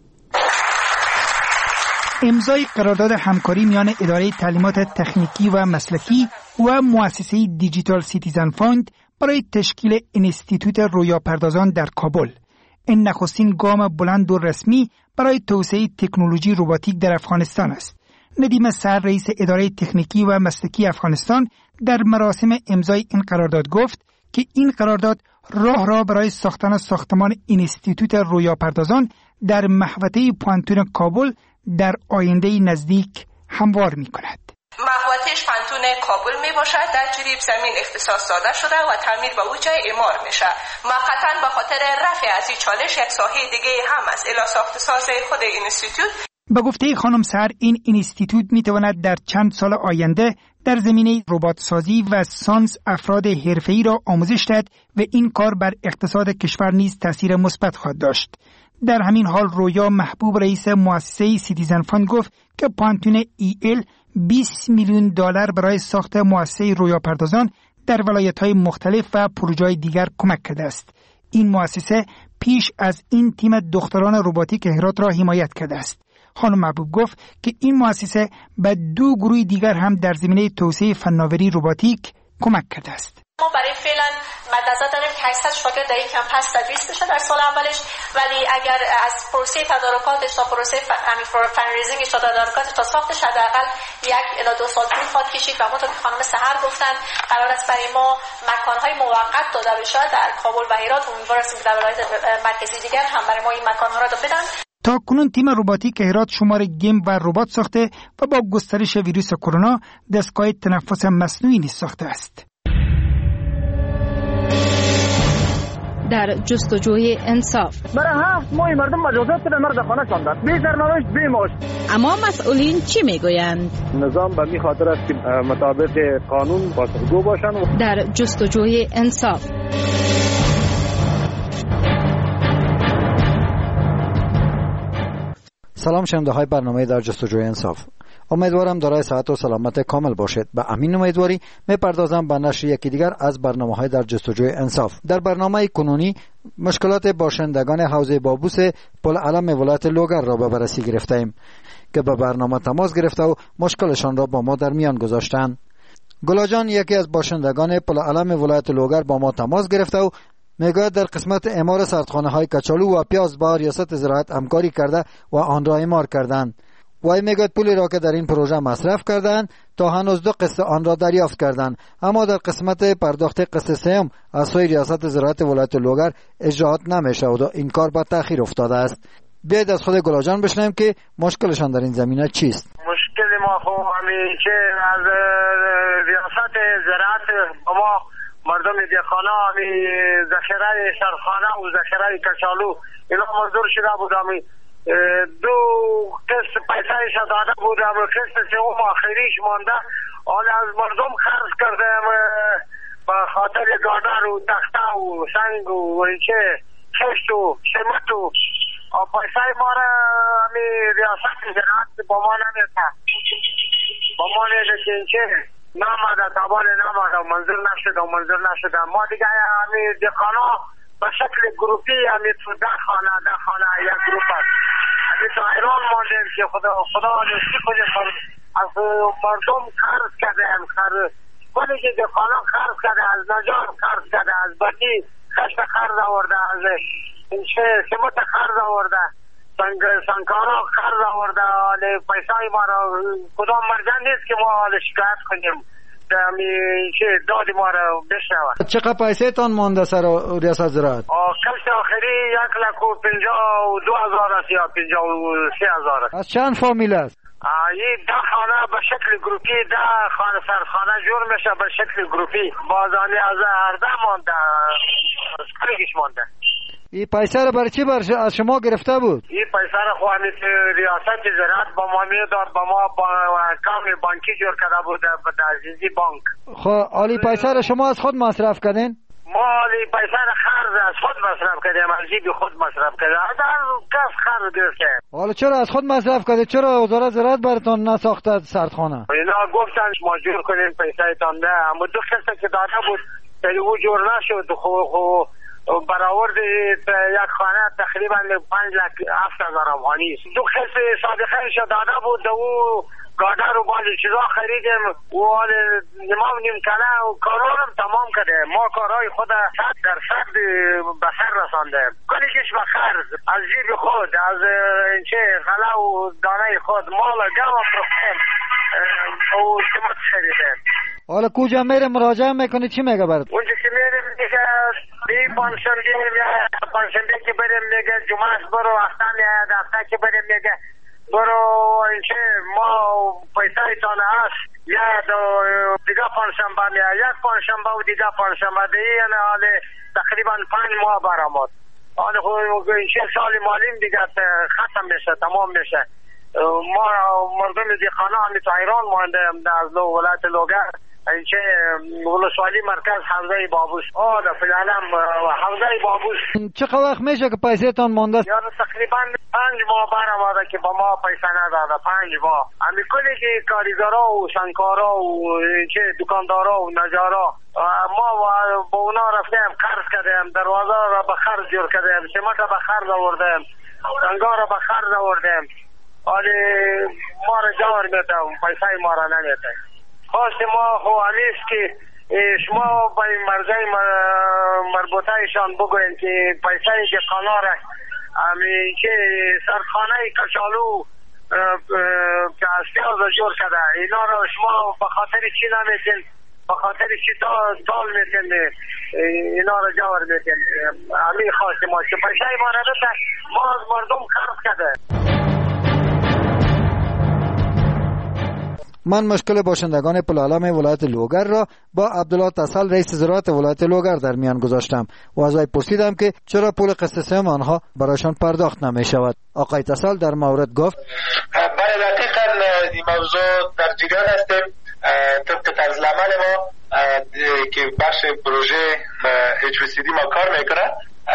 امضای قرارداد همکاری میان اداره تعلیمات تکنیکی و مسلکی و مؤسسه دیجیتال سیتیزن فاند برای تشکیل انستیتوت رویا پردازان در کابل. این نخستین گام بلند و رسمی برای توسعه تکنولوژی روباتیک در افغانستان است. ندیم سر رئیس اداره تکنیکی و مسلکی افغانستان در مراسم امضای این قرارداد گفت که این قرارداد راه را برای ساختن ساختمان انستیتوت رویا پردازان در محوطه پوهنتون کابل در آینده نزدیک هموار می کند. محوطه پوهنتون کابل می باشد، در جریب زمین اختصاص داده شده و تعمیر به او جای اعمار میشه. موقتا به خاطر رفع از این چالش یک ساحه دیگه هم از الی ساخت ساز خود اینستیتوت. به گفته خانم سر این اینستیتوت می تواند در چند سال آینده در زمینه ربات سازی و ساینس افراد حرفه‌ای را آموزش دهد و این کار بر اقتصاد کشور نیز تاثیر مثبت خواهد داشت. در همین حال رویا محبوب رئیس مؤسسه سیتیزن فاند گفت که پوهنتون EL 20 میلیون دلار برای ساخت مؤسسه رویا پردازان در ولایت‌های مختلف و پروژه‌های دیگر کمک کرده است. این مؤسسه پیش از این تیم دختران روباتیک هرات را حمایت کرده است. خانم محبوب گفت که این مؤسسه به 2 گروه دیگر هم در زمینه توسعه فناوری روباتیک کمک کرده است. ما برای فعلا مد نظر داریم که 800 شاگرد در این کمپس تدریس بشه در سال اولش، ولی اگر از پروسه تدارکاتش تا پروسه فنریزینگش تا تدارکاتش تا ساختش حداقل 1 الی 2 سال طول خواهد کشید و همونطور که خانم سحر گفتن قرار است برای ما مکانهای موقت داده بشه در کابل و هرات. امیدوار هستیم که در ولایت مرکزی دیگر هم برای ما این مکانها را بدن. تا کنون تیم رباتیک هرات شمار گیم و ربات ساخته و با گسترش ویروس کرونا دستگاه تنفس مصنوعی نیز ساخته است. در جستجوی انصاف برای 7 ماه مردم مجازات به مرد خانه شاندند، بی سرنوشت بی معاش. اما مسئولین چی میگویند؟ نظام به می خاطر است که مطابق قانون پاسخگو باشند. در جستجوی انصاف سلام شنونده های برنامه در جستجوی انصاف. امیدوارم دارای صحت و سلامت کامل باشید. به همین امیدواری میپردازم به نشر یکی دیگر از برنامه‌های در جستجوی انصاف. در برنامه کنونی مشکلات باشندگان حوزه بابوس پل علم ولایت لوگر را به بررسی گرفتیم که به برنامه تماس گرفته و مشکلشان را با ما در میان گذاشتند. گلاجان یکی از باشندگان پل علم ولایت لوگر با ما تماس گرفته و میگوید در قسمت اعمار سردخانه‌های کچالو و پیاز با ریاست زراعت همکاری کرده و آن را اعمار کردند. وای میگوید پولی را که در این پروژه مصرف کردند تا هنوز 2 قسط آن را دریافت کردند، اما در قسمت پرداخت قسط سوم از سوی ریاست زراعت ولایت لوگر اجراات نمی‌شود و این کار به تأخیر افتاده است. بیاید از خود گلاجان بشنویم که مشکلشان در این زمینه چیست. مشکل ما خو همیشه از ریاست زراعت ما مردم دیخانه همی ذخیره سردخانه و ذخیره کچالو اینا منظور شده بود. همی 2 قسط پیسایش داده بود، همی قسط سوم آخریش مانده. حالا از مردم خرج کرده به خاطر گادر و تخته و سنگ و اینچه خشت و شمت و پیسای ما را همی ریاست زراعت با ما نمیده، با ما نیده که اینچه نامده تابان نامده و منظور نشده. ما دیگه همی دخانه به شکل گروپی همی تو 10 خانه یک گروپ است. همی تو ایران ماندیم که خدا نشتی کنیم از مردم خرز کرده هم کنی که دخانه خرز کرده، از نجار خرز کرده، از بطی خشت خرز آورده، از سمت خرز آورده، سنگارا خرز آورده. پیسای ما را کدام مرجع نیست که ما شکایت کنیم داد ما را بشنوه. چقدر پیسه تان مانده سر ریاست زراعت؟ قسط آخری 1,52,000 است یا 53,000 است. از چند فامیل است؟ این 10 خانه به شکل گروپی 10 خانه سردخانه جور میشه به شکل گروپی. بازانی از 18 مانده کلیگش مانده. این پیسه را برای چی از شما گرفته بود؟ این پیسه را خو همیت ریاست زراعت با ما میداد، با ما کام بانکی جور کرده بود به عزیزی بانک. خب حالی پیسه را شما از خود مصرف کردین؟ ما حالی پیسه را خرج از خود مصرف کردیم، از جیب خود مصرف کردیم، از کس خرج گرفتیم. حالا چرا از خود مصرف کردید؟ چرا وزارت زراعت براتون نساخته سردخانه؟ اینا گفتن ما جور کنیم پیسه تان ده، اما 2 قسط که داده بود ولی او جور نشد. برآورد یک خانه تقریبا 5,07,000 افغانی است. 2 قسط صادقه شد داده بود، او گادر و بعضی چیزا خریدیم و نمام نیم کله و کارانم تمام کرده. ما کارهای خود 100% به سر رساندیم. کلیش به خرج از جیب خود، از اینچه غله و دانه خود مال گم فروختیم و سمت خریدیم. حالا کجا میره مراجعه میکنی چی میگه برات؟ اونجا که میریم میگه بی پانشنبه که بریم میگه جمعه برو، هفته میاد هفته که بریم میگه برو اینچه ما پیسه ایتانه هست یا دیگه پانشنبه میاد، یک پانشنبه و دیگه پانشنبه دیگه، یعنی حال تقریبا 5 ماه برآمد. حال اینچه سال مالیم دیگه ختم میشه، تمام میشه. ما مردم دیخانه همی تو ایران مانده از ولایت لوگر اینچه ولسوالی مرکز حوزه بابوس. در فیلالم حوزه بابوس. چقدر وقت میشه که پیسه تان مانده؟ یعنی تقریبا 5 ماه برآمده که با ما پیسه نداده. 5 ماه همی کلی که کاریگرا و سنگکارا و اینچه دکاندارا و نجارا ما با اونا رفتیم قرض کردیم، دروازه را به خرج جور کردیم، سمت را به خرج آوردیم، سنگار را به خرج آوردیم. حالی ما را جوار میتیم، پیسه ما را نمیتیم. خواست ما خو همیست که شما با این مرجع مربوطه ایشان بگوین که پیسه دهقانا را همین که سرخانه کچالو که از پیاز جور شده اینا را شما به خاطر چی نمیتین، به خاطر چی دال میتین اینا را جور میتین. همین خواست ما که پیسه ما را بده ما از مردم خرف کرده. من مشکل باشندگان پلالام ولایت لوگر را با عبدالله تسل رئیس زراعت ولایت لوگر در میان گذاشتم و از وی پرسیدم که چرا پول قسط سوم آنها برایشان پرداخت نمی شود. آقای تسل در مورد گفت بله دقیقاً این موضوع در جریان هستیم. طبق طرز العمل ما که بخش پروژه HVCD ما کار میکنه،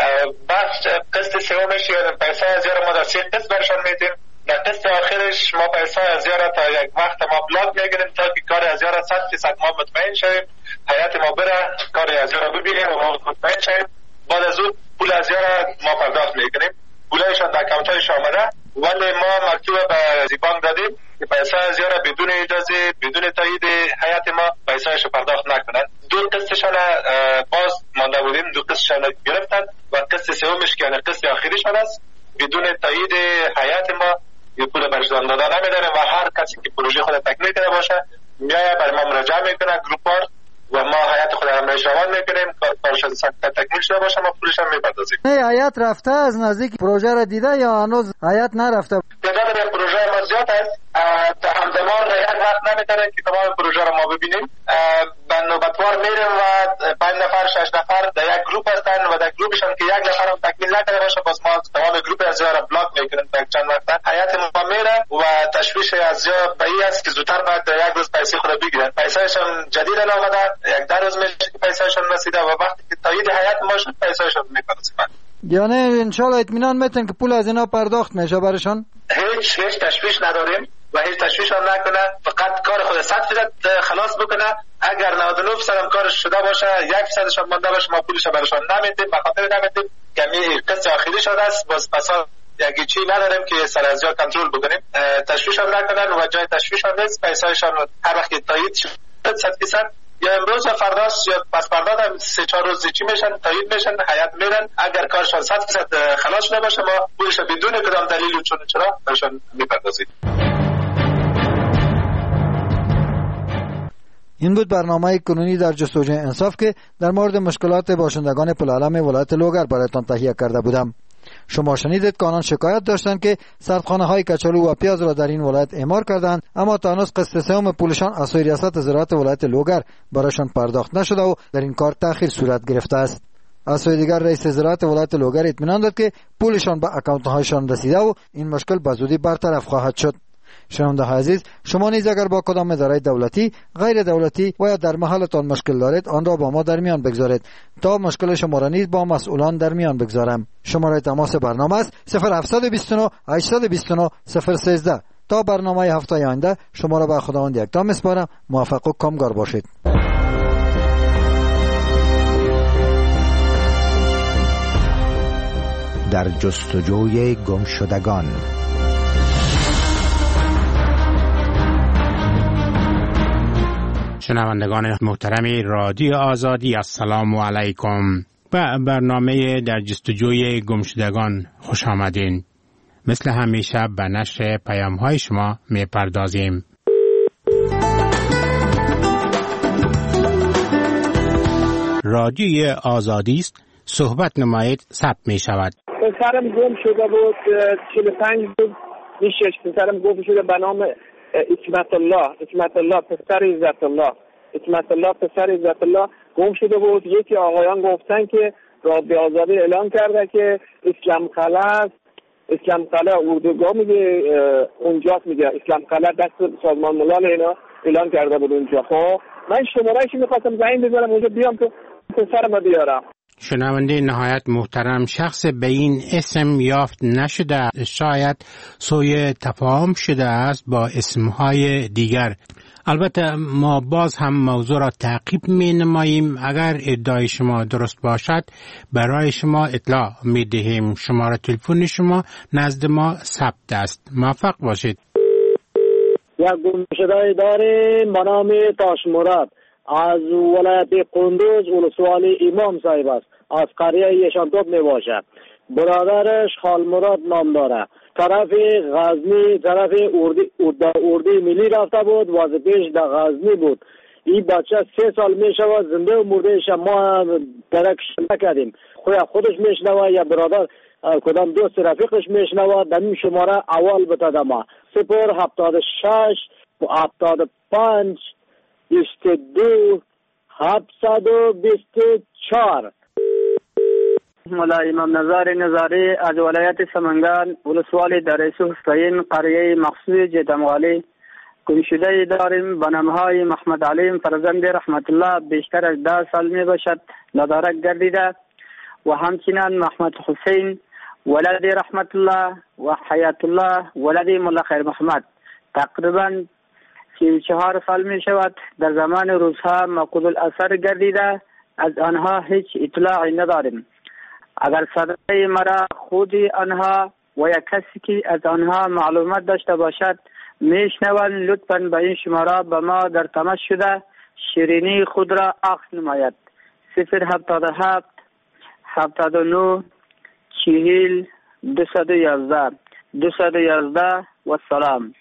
بخش قسط سومش یا پیسه از یار ما در 3 قسط برشان میدیم. در قسط آخرش ما پیسه از یار تا یک وقت ما بلاک میگیریم تا که کار از یار 100% ما مطمئن شویم، حیات ما بره کار از یار ببینیم و ما مطمئن شویم. بعد از اون پول از یار ما پرداخت میکنیم، پولایشان در اکانتایش آمده، ولی ما مکتوب به بانک دادیم که پیسه از یار بدون اجازه بدون تایید حیات ما پیسهش پرداخت نکنن. 2 قسطشان باز مانده بودیم، 2 قسطشان گرفتن و قسط سومش که قسط آخریشان است بدون تایید حیات ما یه پول برشان دادن نمیداریم و هر کسی که پروژه خود تکمیل کرده باشه میایه برای ما مراجعه میکنه گروپار و ما حیات خود هم روان میکنیم، کارشان تکمیل شده باشه ما پولش هم میپردازیم. حیات رفته از نزدیک پروژه را دیده یا هنوز حیات نرفته؟ تعداد پروژه ما زیاد است، همزمان یک وقت نمیتونیم که تمام پروژه را ما ببینیم. به نوبتوار میریم و 5 نفر 6 نفر در یک گروپ هستن و در گروپشان که یک نفر هم تکمیل نکرده باشه باز ما تمام گروپ از را بلاک میکنیم تا چند وقت. حیات ما میره و تشویش از جا به این است که زودتر باید یک روز پیسه خود بگیرن. پیسهشون جدید آمده، 1-2 روز میشه که پیسهشون رسیده و وقتی که تایید حیات ما شد پیسهشون میپردازیم. یعنی انشالله اطمینان میتن که پول از اینا پرداخت میشه برشان؟ هیچ تشویش نداریم و هیچ تشویش هم نکنه، فقط کار خود 100% خلاص بکنه. اگر 99% کارش شده باشه 1% هم مونده باشه ما پولش برشان نمیدیم، به خاطر نمیدیم که می قسط آخری شده است باز پسا یکی چی نداریم که سر از جا کنترل بکنیم. تشویش هم نکنن و جای تشویش هم نیست، پیسه‌شان هر وقت تایید شد 100% یا امروز و فرداست یا پس فردا هم 3-4 روز چی میشن تایید میشن حیات میرن. اگر کارشان 100% خلاص شده باشه ما پولش بدون کدام دلیل چون چرا برشان میپردازیم. این بود برنامه کنونی در جستجوی انصاف که در مورد مشکلات باشندگان پلالم ولایت لوگر برایتان تهیه کرده بودم. شما شنیدید که آنان شکایت داشتند که سردخانه های کچالو و پیاز را در این ولایت اعمار کردند، اما تا هنوز قسط سوم پولشان از سوی ریاست زراعت ولایت لوگر برایشان پرداخت نشده و در این کار تأخیر صورت گرفته است. از سوی دیگر رئیس زراعت ولایت لوگر اطمینان داد که پولشان به اکانت هایشان رسیده و این مشکل به زودی برطرف خواهد شد. شنونده های عزیز، شما نیز اگر با کدام اداره دولتی، غیر دولتی و یا در محلتان مشکل دارید آن را با ما در میان بگذارید تا مشکل شما را نیز با مسئولان در میان بگذارم. شماره تماس برنامه است 0729 829 013. تا برنامه هفته آینده شما را به خداوند یکتا میسپارم. موفق و کامگار باشید. در جستجوی گمشدگان. شنوندگان محترم رادیو آزادی، السلام علیکم. به برنامه در جستجوی گمشدگان خوش آمدین. مثل همیشه به نشر پیام‌های شما می‌پردازیم. رادیوی آزادی است، صحبت نمایید ثبت می‌شود. پسرم گم شده بود 45 روز میشه. پسرم گم شده به نام حکمت الله پسر عزت الله گم شده بود. یکی آقایان گفتن که رادیو آزادی اعلان کرده که اسلام قلعه اردوگاه میگه اونجاست، میگه اسلام قلعه دست سازمان ملل اینا اعلان کرده بود اونجا. خب من شماره‌اش می‌خواستم زنگ بزنم اونجا بیام تو پسرم بیارم. شنونده نهایت محترم، شخص به این اسم یافت نشده، شاید سوء تفاهم شده است با اسمهای دیگر. البته ما باز هم موضوع را تعقیب می نماییم. اگر ادعای شما درست باشد برای شما اطلاع می دهیم. شماره تلفن شما نزد ما ثبت است. موفق باشید. یک گمشده داریم به نام تاش مراد. از ولایت قندوز ولسوالی امام صاحب است، از قریه یشانتوب می باشد. برادرش خالمراد نام داره، طرف غزنی، طرف اردی ملی رفته بود، وظیفه‌اش در غزنی بود. این بچه 3 سال می شود زنده و مردهش ما درکش نکردیم. خودش میشنوه یا برادر کدام دوست رفیقش میشنوه. در این شماره اول بتاده ما 076 75 22 724. مولا امام نظر نظاری از ولایت سمنگان ولسوالی در حسین قریه مخصوص جتمغالی گمشده داریم. به نامهای محمد علیم فرزند رحمت الله بیشتر از 10 سال می باشد ندارک گردیده و همچنین محمد حسین ولد رحمت الله و حیات الله ولد مولا خیر محمد تقریبا 34 سال می شود. در زمان روزها مفقود الاثر گردیده، از آنها هیچ اطلاعی نداریم. اگر صدای مرا خود آنها و یا کسی که از آنها معلومات داشته باشد میشنوند، لطفاً به این شماره به ما در تماس شده شیرینی خود را عکس نماید. 077 79 40 211 211 و سلام.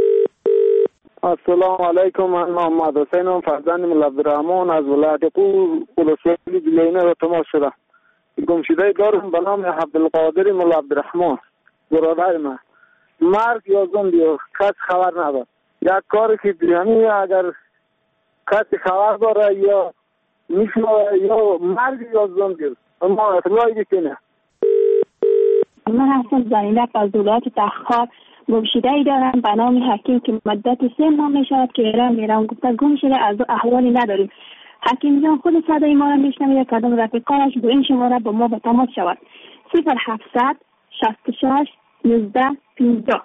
السلام علیکم. من محمد حسینم فرزند مولا عبدالرحمن از ولایت قور ولسوالی جلینه را تماس شده. گمشده دارم به نام عبدالقادر مولا عبدالرحمن، برادر من. مرگ یا زندگی کس خبر نداره. یک کاری که بیانی اگر کسی خبر داره یا میشنوه یا مرگ یا زندگی اما اطلاعی بکنه. من هستم زنینه از ولایت تخار. گمشده ای دارم به نام حکیم که مدت 3 ماه می شود که ایران میرم. گفتن گم شده، از احوالی نداریم. حکیم جان خود صدای ما را میشنوید، کدام رفیقانش به این شماره با ما به تماس شود. 0700 66 19 15.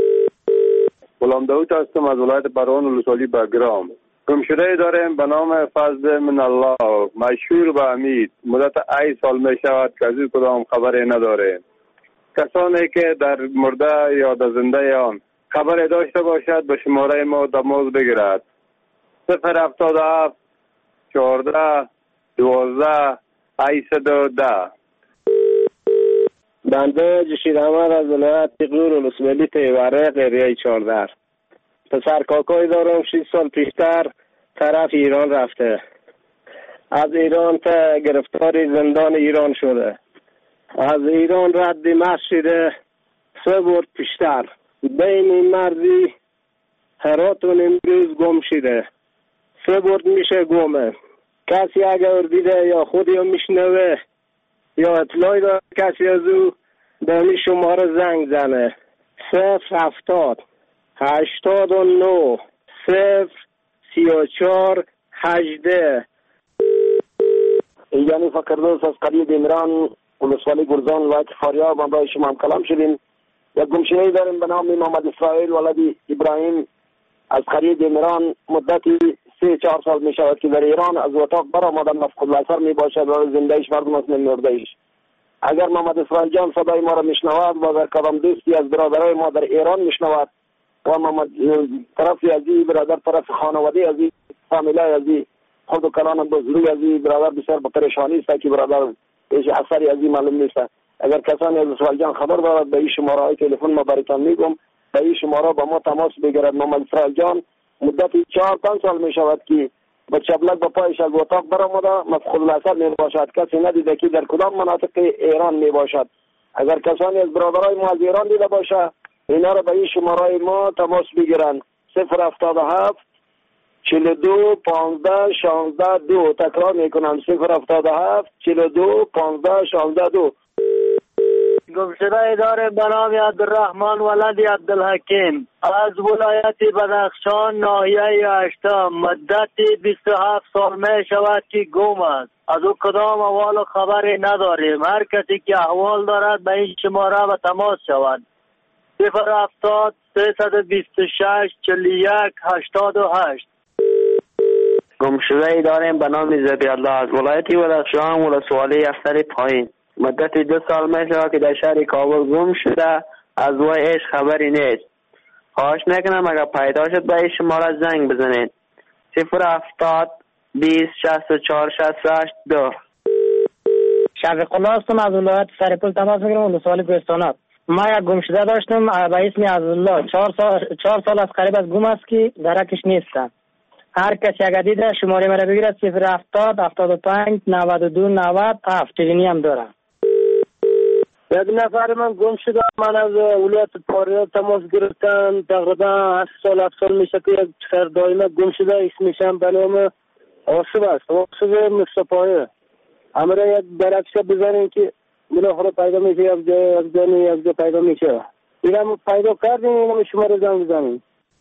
غلام داود هستم از ولایت بروان ولسوالی بگرام. گمشده داریم به نام فضل من الله مشهور به امید. مدت 8 سال می شود که از این کدام خبری نداریم. کسانی که در مرده یا در زنده آن خبری داشته باشد به شماره ما تماس بگیرد. 077 14 12 810. بنده جشید احمد از ولایت تقلور ولسوالی تیوره قریه 14. پسر کاکای دارم 6 سال پیشتر طرف ایران رفته. از ایران تا گرفتاری زندان ایران شده. از ایران رد مسجد 3 برد پیشتر بین مرزی هرات و امروز گم شده. 3 برد میشه گمه. کسی اگر دیده یا خودی رو میشنوه یا اطلاعی داره کسی از او به این شماره زنگ زنه. 070 89 034 18. یعنی فکردوس از قریه دیمران ولسوالی گرزان ولایت فاریاب ما با شما هم کلام شدیم. یک گمشده‌ای داریم به نام محمد اسرائیل ولد ابراهیم از قریه دیمران. مدتی 3-4 سال می شود که در ایران از اتاق برآمده، مفقود الاثر می باشد و زندهش مردم است مردهش. اگر محمد اسرائیل جان صدای ما را میشنود و اگر کدام دوستی از برادرای ما در ایران میشنود و محمد طرف ازی برادر طرف خانواده ازی فامیلای ازی خود و کلان بزرگ ازی برادر بسیار به پریشانی است که برادر هیچ اثری ازی معلوم نیست. اگر کسانی از اسرائیل جان خبر دارد به این شماره های تلفن ما براتون میگم، به این شماره با ما تماس بگیرد. محمد اسرائیل جان مدتی 4-5 سال می شود که با چبلک با پایش از اتاق برآمده، مفقود الاثر می باشد. کسی ندیده که در کدام مناطق ایران می باشد. اگر کسانی از برادرای ما از ایران دیده باشه اینا را به این شماره ما تماس بگیرن. 077 42 15 16 2. تکرار میکنم 077 42 15 16 2. گمشده داره به نام عبدالرحمن ولد عبدالحکیم از ولایت بدخشان ناحیه اشتا. مدت 27 سال می شود که گم است. از او کدام احوال و خبری نداریم. هر کسی که احوال دارد به این شماره به تماس شود. 070 326 41 88. گمشده داریم به نام زبی الله از ولایت بدخشان ولسوالی افتر پایین. مدت 2 سال می شود که در شهر کابل گم شده، از وایش خبری نیست. خواهش میکنم اگر پیدا شد به این شماره زنگ بزنید. 070 206468 شفیق الله هستم از ولایت سرپل تماس میگیرم ولسوالی کوهستانات. ما یک گمشده داشتم به اسم عزالله 4 سال از قریب از گم است که درکش نیستم. هر کسی اگر دیده شماره مرا بگیرد 070 75 92 97 چیزی هم دارم. یک نفر من گم شده، من از ولایت فاریاب تماس گرفتم. تقریبا 7 سال میشه که یک سر دائمه گم شده، اسمش هم به نام آصف است، آصف مصطفی. همراه یک درکشه بزنیم که بالاخره پیدا میشه، یک جای پیدا میشه. اینم پیدا کردیم، اینم شما رو زنگ بزنیم.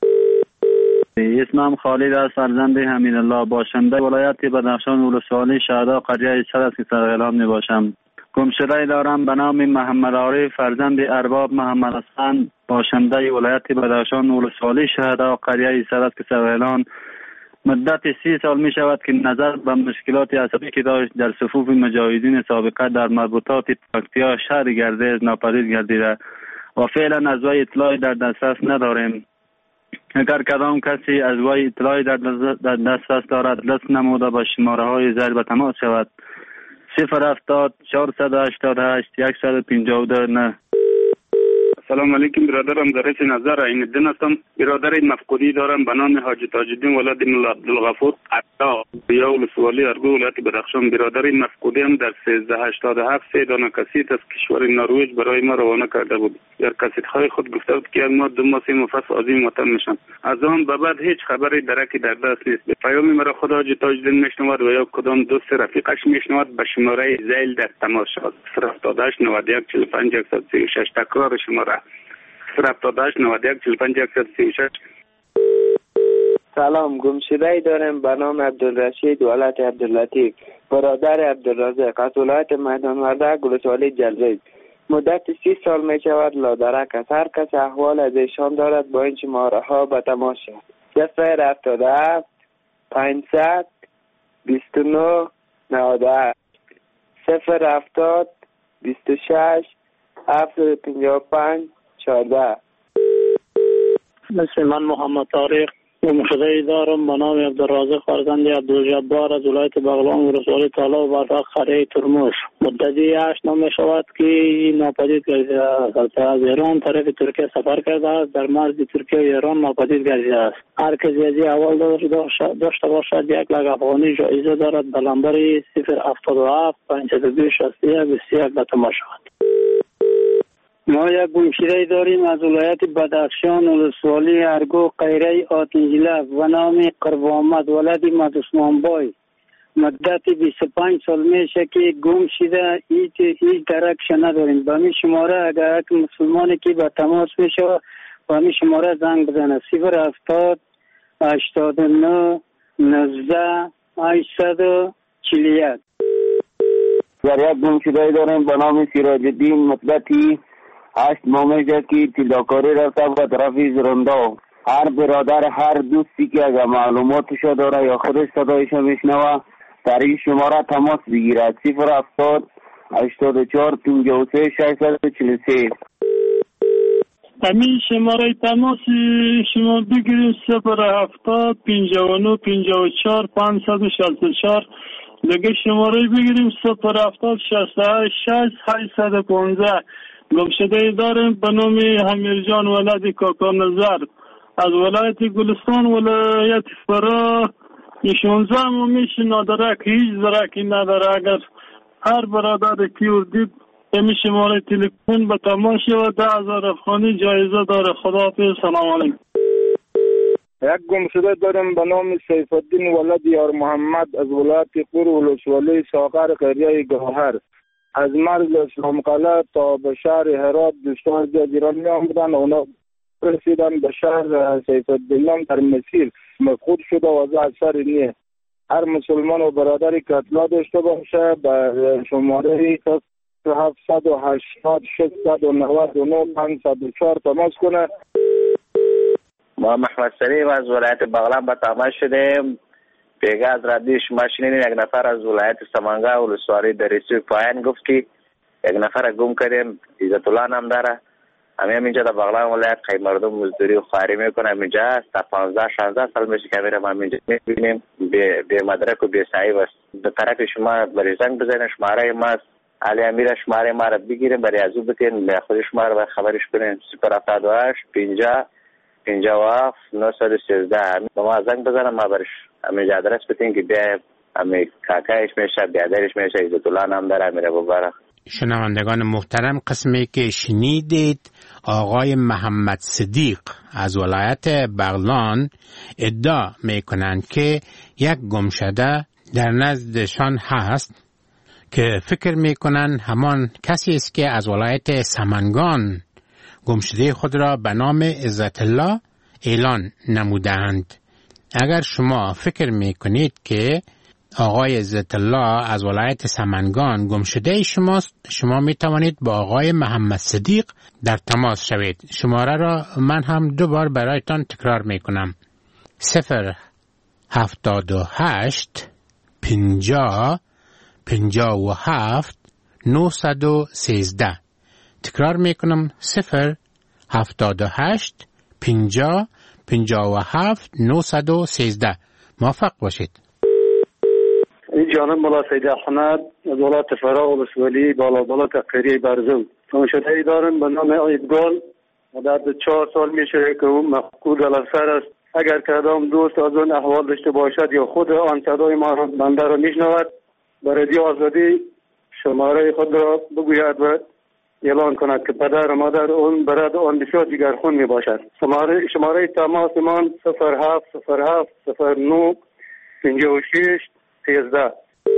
اسمم خالد است، فرزند حمید الله، باشنده ولایت بدخشان ولسوالی شهدا قریه چر است که سرغلام می باشم. گمشده دارم به نام محمد عارف، فرزند ارباب محمد حسن، باشنده ولایت بدخشان ولسوالی شهدا قریه چر است که سرغلام. مدت 30 سال می شود که نظر به مشکلات عصبی که داشت در صفوف مجاهدین سابقه در مربوطات پکتیا شهر گردیز ناپدید گردیده و فعلا از وی اطلاعی در دسترس نداریم. اگر کدام کسی از وی اطلاعی در دسترس دارد دست نموده به شماره های زیر به تماس شود. 070 488 152. سلام علیکم برادرم، در رئیس نظر این الدین هستم. برادر مفقودی دارم به نام حاجی تاج الدین ولد مولا عبدالغفور عطا یا ولسوالی ارگو ولایت بدخشان. برادر مفقودی هم در 1387 3 دانه کاسیت از کشور نروژ برای ما روانه کرده بود. در کاسیت های خود گفته بود که ما 2 ماه 3 ماه پس عظیم وطن میشم. از آن به بعد هیچ خبری درکی در دست نیست. به پیام مرا خود حاجی تاج الدین میشنود و یا کدام دوست رفیقش میشنود به شماره زیل در تماس شد. 078 91 45 136 تکرار شماره 078 91 45 136. سلام، گمشده دارم به نام عبدالرشید ولد عبداللطیف، برادر عبدالرزاق از ولایت میدان وردک ولسوالی جلریز. مدت 30 سال می شود لادرک است. هر کس احوال از ایشان دارد با این شماره ها به تماس شد. 077 500 29 98 070 26 755 14. مثل من محمد طارق گمشده دارم به نام عبدالرازق فرزند عبدالجبار از ولایت بغلان ولسوالی طالب و برفق قریه ترموش. مدتی 8 ماه می شود که ناپدید گردیده است. از ایران طرف ترکیه سفر کرده است، در مرز ترکیه و ایران ناپدید گردیده است. هر کسی از اول داشته باشد 1 لک افغانی جایزه دارد به نمبر 077 522 61 21 به تماس شود. ما یک گمشده داریم از ولایت بدخشان ولسوالی ارگو قیره آتنجله و نام قربامد ولد مدسمانبای. مدت 25 سال میشه که گم شده، هیچ درکش نداریم. به می شماره اگر یک مسلمانی که به تماس میشه به می شماره زنگ بزنه 070 89 19 841. در یک گمشده داریم به نام سراج الدین، مدتی 8 ماه میشه که تلاکاری رفته به طرف زرندا. هر برادر هر دوستی که اگر معلوماتشو داره یا خودش صدایشو میشنوه در این شماره تماس بگیرد 070 84 53 643. همین شماره تماس شما بگیرید 070 59 54 564. دیگه شماره بگیریم 070 68 815. گمشده داریم به نام حمیرجان ولد کاکا نظر از ولایت گلستان ولایت فرا. 16 ماه میشه نداره که هیچ درکی نداره. اگر هر برادر کی دید همین شماره تلفن به تماس شود 10,000 افغانی جایزه داره. خداحافظ. سلام علیکم. یک گمشده داریم به نام سیف الدین ولد یار محمد از ولایت قور ولسوالی ساغر قریه گوهر. از مرز اسلام قلعه تا به شهر هرات دوستان جزیران می آمدن. اونا رسیدن به شهر سیف الدین در مسیر مفقود شده و از اثر نیه. هر مسلمان و برادری که اطلاع داشته باشه به شماره 780 699 504 تماس کنه. ما محمد سلیم از ولایت بغلان به تماس شدیم. پیگه از رادیو شما شنیدیم یک نفر از ولایت سمنگا ولسوالی دریسوی پایان گفت که یک نفر گم کردیم، عزت الله نام داره. اینجا در بغلان ولایت خیلی مردم مزدوری و خواری میکنن. اینجا تا 15-16 سال میشه که میرم اینجا میبینیم به مدرک و به سعی است. به طرف شما برای زنگ بزنین، شماره ما علی امیر، شماره ما را بگیریم برای ازو بتین به خود شما را خبرش کنین. 078 50 57 913 به ما زنگ بزنم، ما برش همینجا آدرس بتین که بیا همین کاکایش میشه، بیادرش میشه، عزت الله نام داره، امیر ابوبکر. شنوندگان محترم، قسمی که شنیدید آقای محمد صدیق از ولایت بغلان ادعا میکنند که یک گمشده در نزدشان هست که فکر میکنند همان کسی است که از ولایت سمنگان گمشده خود را به نام عزت الله اعلان نمودند. اگر شما فکر میکنید که آقای عزت الله از ولایت سمنگان گمشده شماست، شما می توانید با آقای محمد صدیق در تماس شوید. شماره را من هم دوبار برایتان تکرار می کنم. 078 50 57 913. تکرار می کنم. 078 50 57 913. موفق باشید. جانم مولا سید احمد از ولایت فرا ولسوالی بالا قریه برزو. گمشده‌ای دارم به نام ایدگال و در 4 سال میشه که اون مفقود الاسر است. اگر کدام دوست از اون احوال داشته باشد یا خود آن صدای ما را بنده را میشنود، به رادیو آزادی شماره خود را بگوید و اعلان کند که پدر و مادر اون برای آن بسیار جگرخون می باشد. شماره تماس من 0707 09 56 13.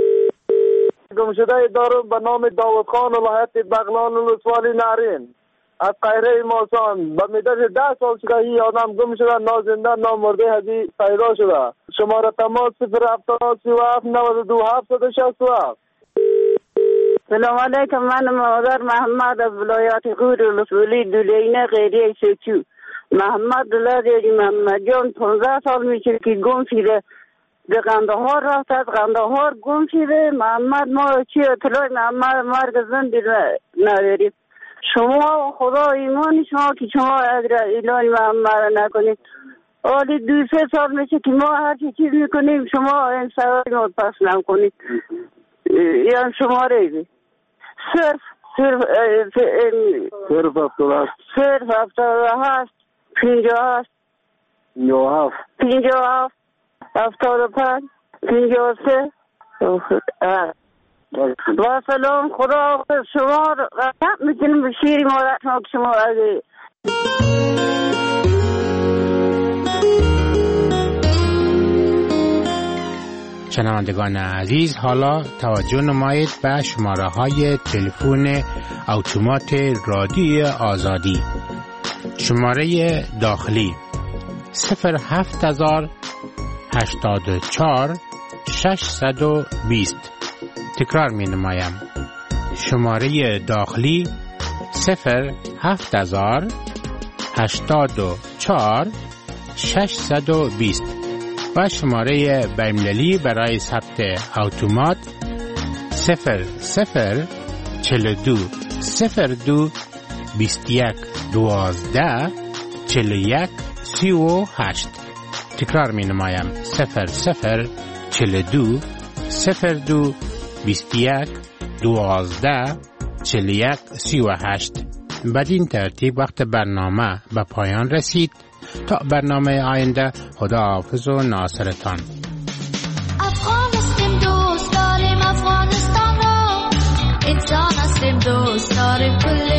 گمشده دارم به نام داود خان ولایت بغلان ولسوالی نارین از قیره ماسان. به مدت 10 سال شده این آدم گم شده، نازنده نامرده هدی پیدا شده. شماره تماس 07037 92 767. سلام علیکم، من مادر محمد از ولایت غور ولسوالی دولینه قیره سیچو. محمد دلاری محمد جان 15 سال میشه که گم شده. به قندهار رفت، از قندهار گم شده. محمد ما چی اطلاع محمد مرگ زندگی نداریم. شما خدا ایمان شما که شما اعلان محمد نکنید. حالی 2-3 سال میشه که ما هر چیز میکنیم شما این سوال ما پس نکنید. یعنی شماره بی صرف 78 58 75 53. با سلام، خدا شما رحمت میکنیم به شیری مادر شما اگه شنوندگان عزیز، حالا توجه نمایید به شماره های تلفن اتومات رادیو آزادی. شماره داخلی 07084 620. تکرار می نمایم. شماره داخلی 07084 620 و شماره بین‌المللی برای ثبت اتومات 0042 02 21 12 41 38. تکرار می نمایم. 0042 02 21 12 41 38. بدین ترتیب وقت برنامه به پایان رسید. تا برنامه آینده، خدا حافظ و ناصرتان. افغانستان دوست داریم افغانستان را، انسان هستیم دوست داریم کل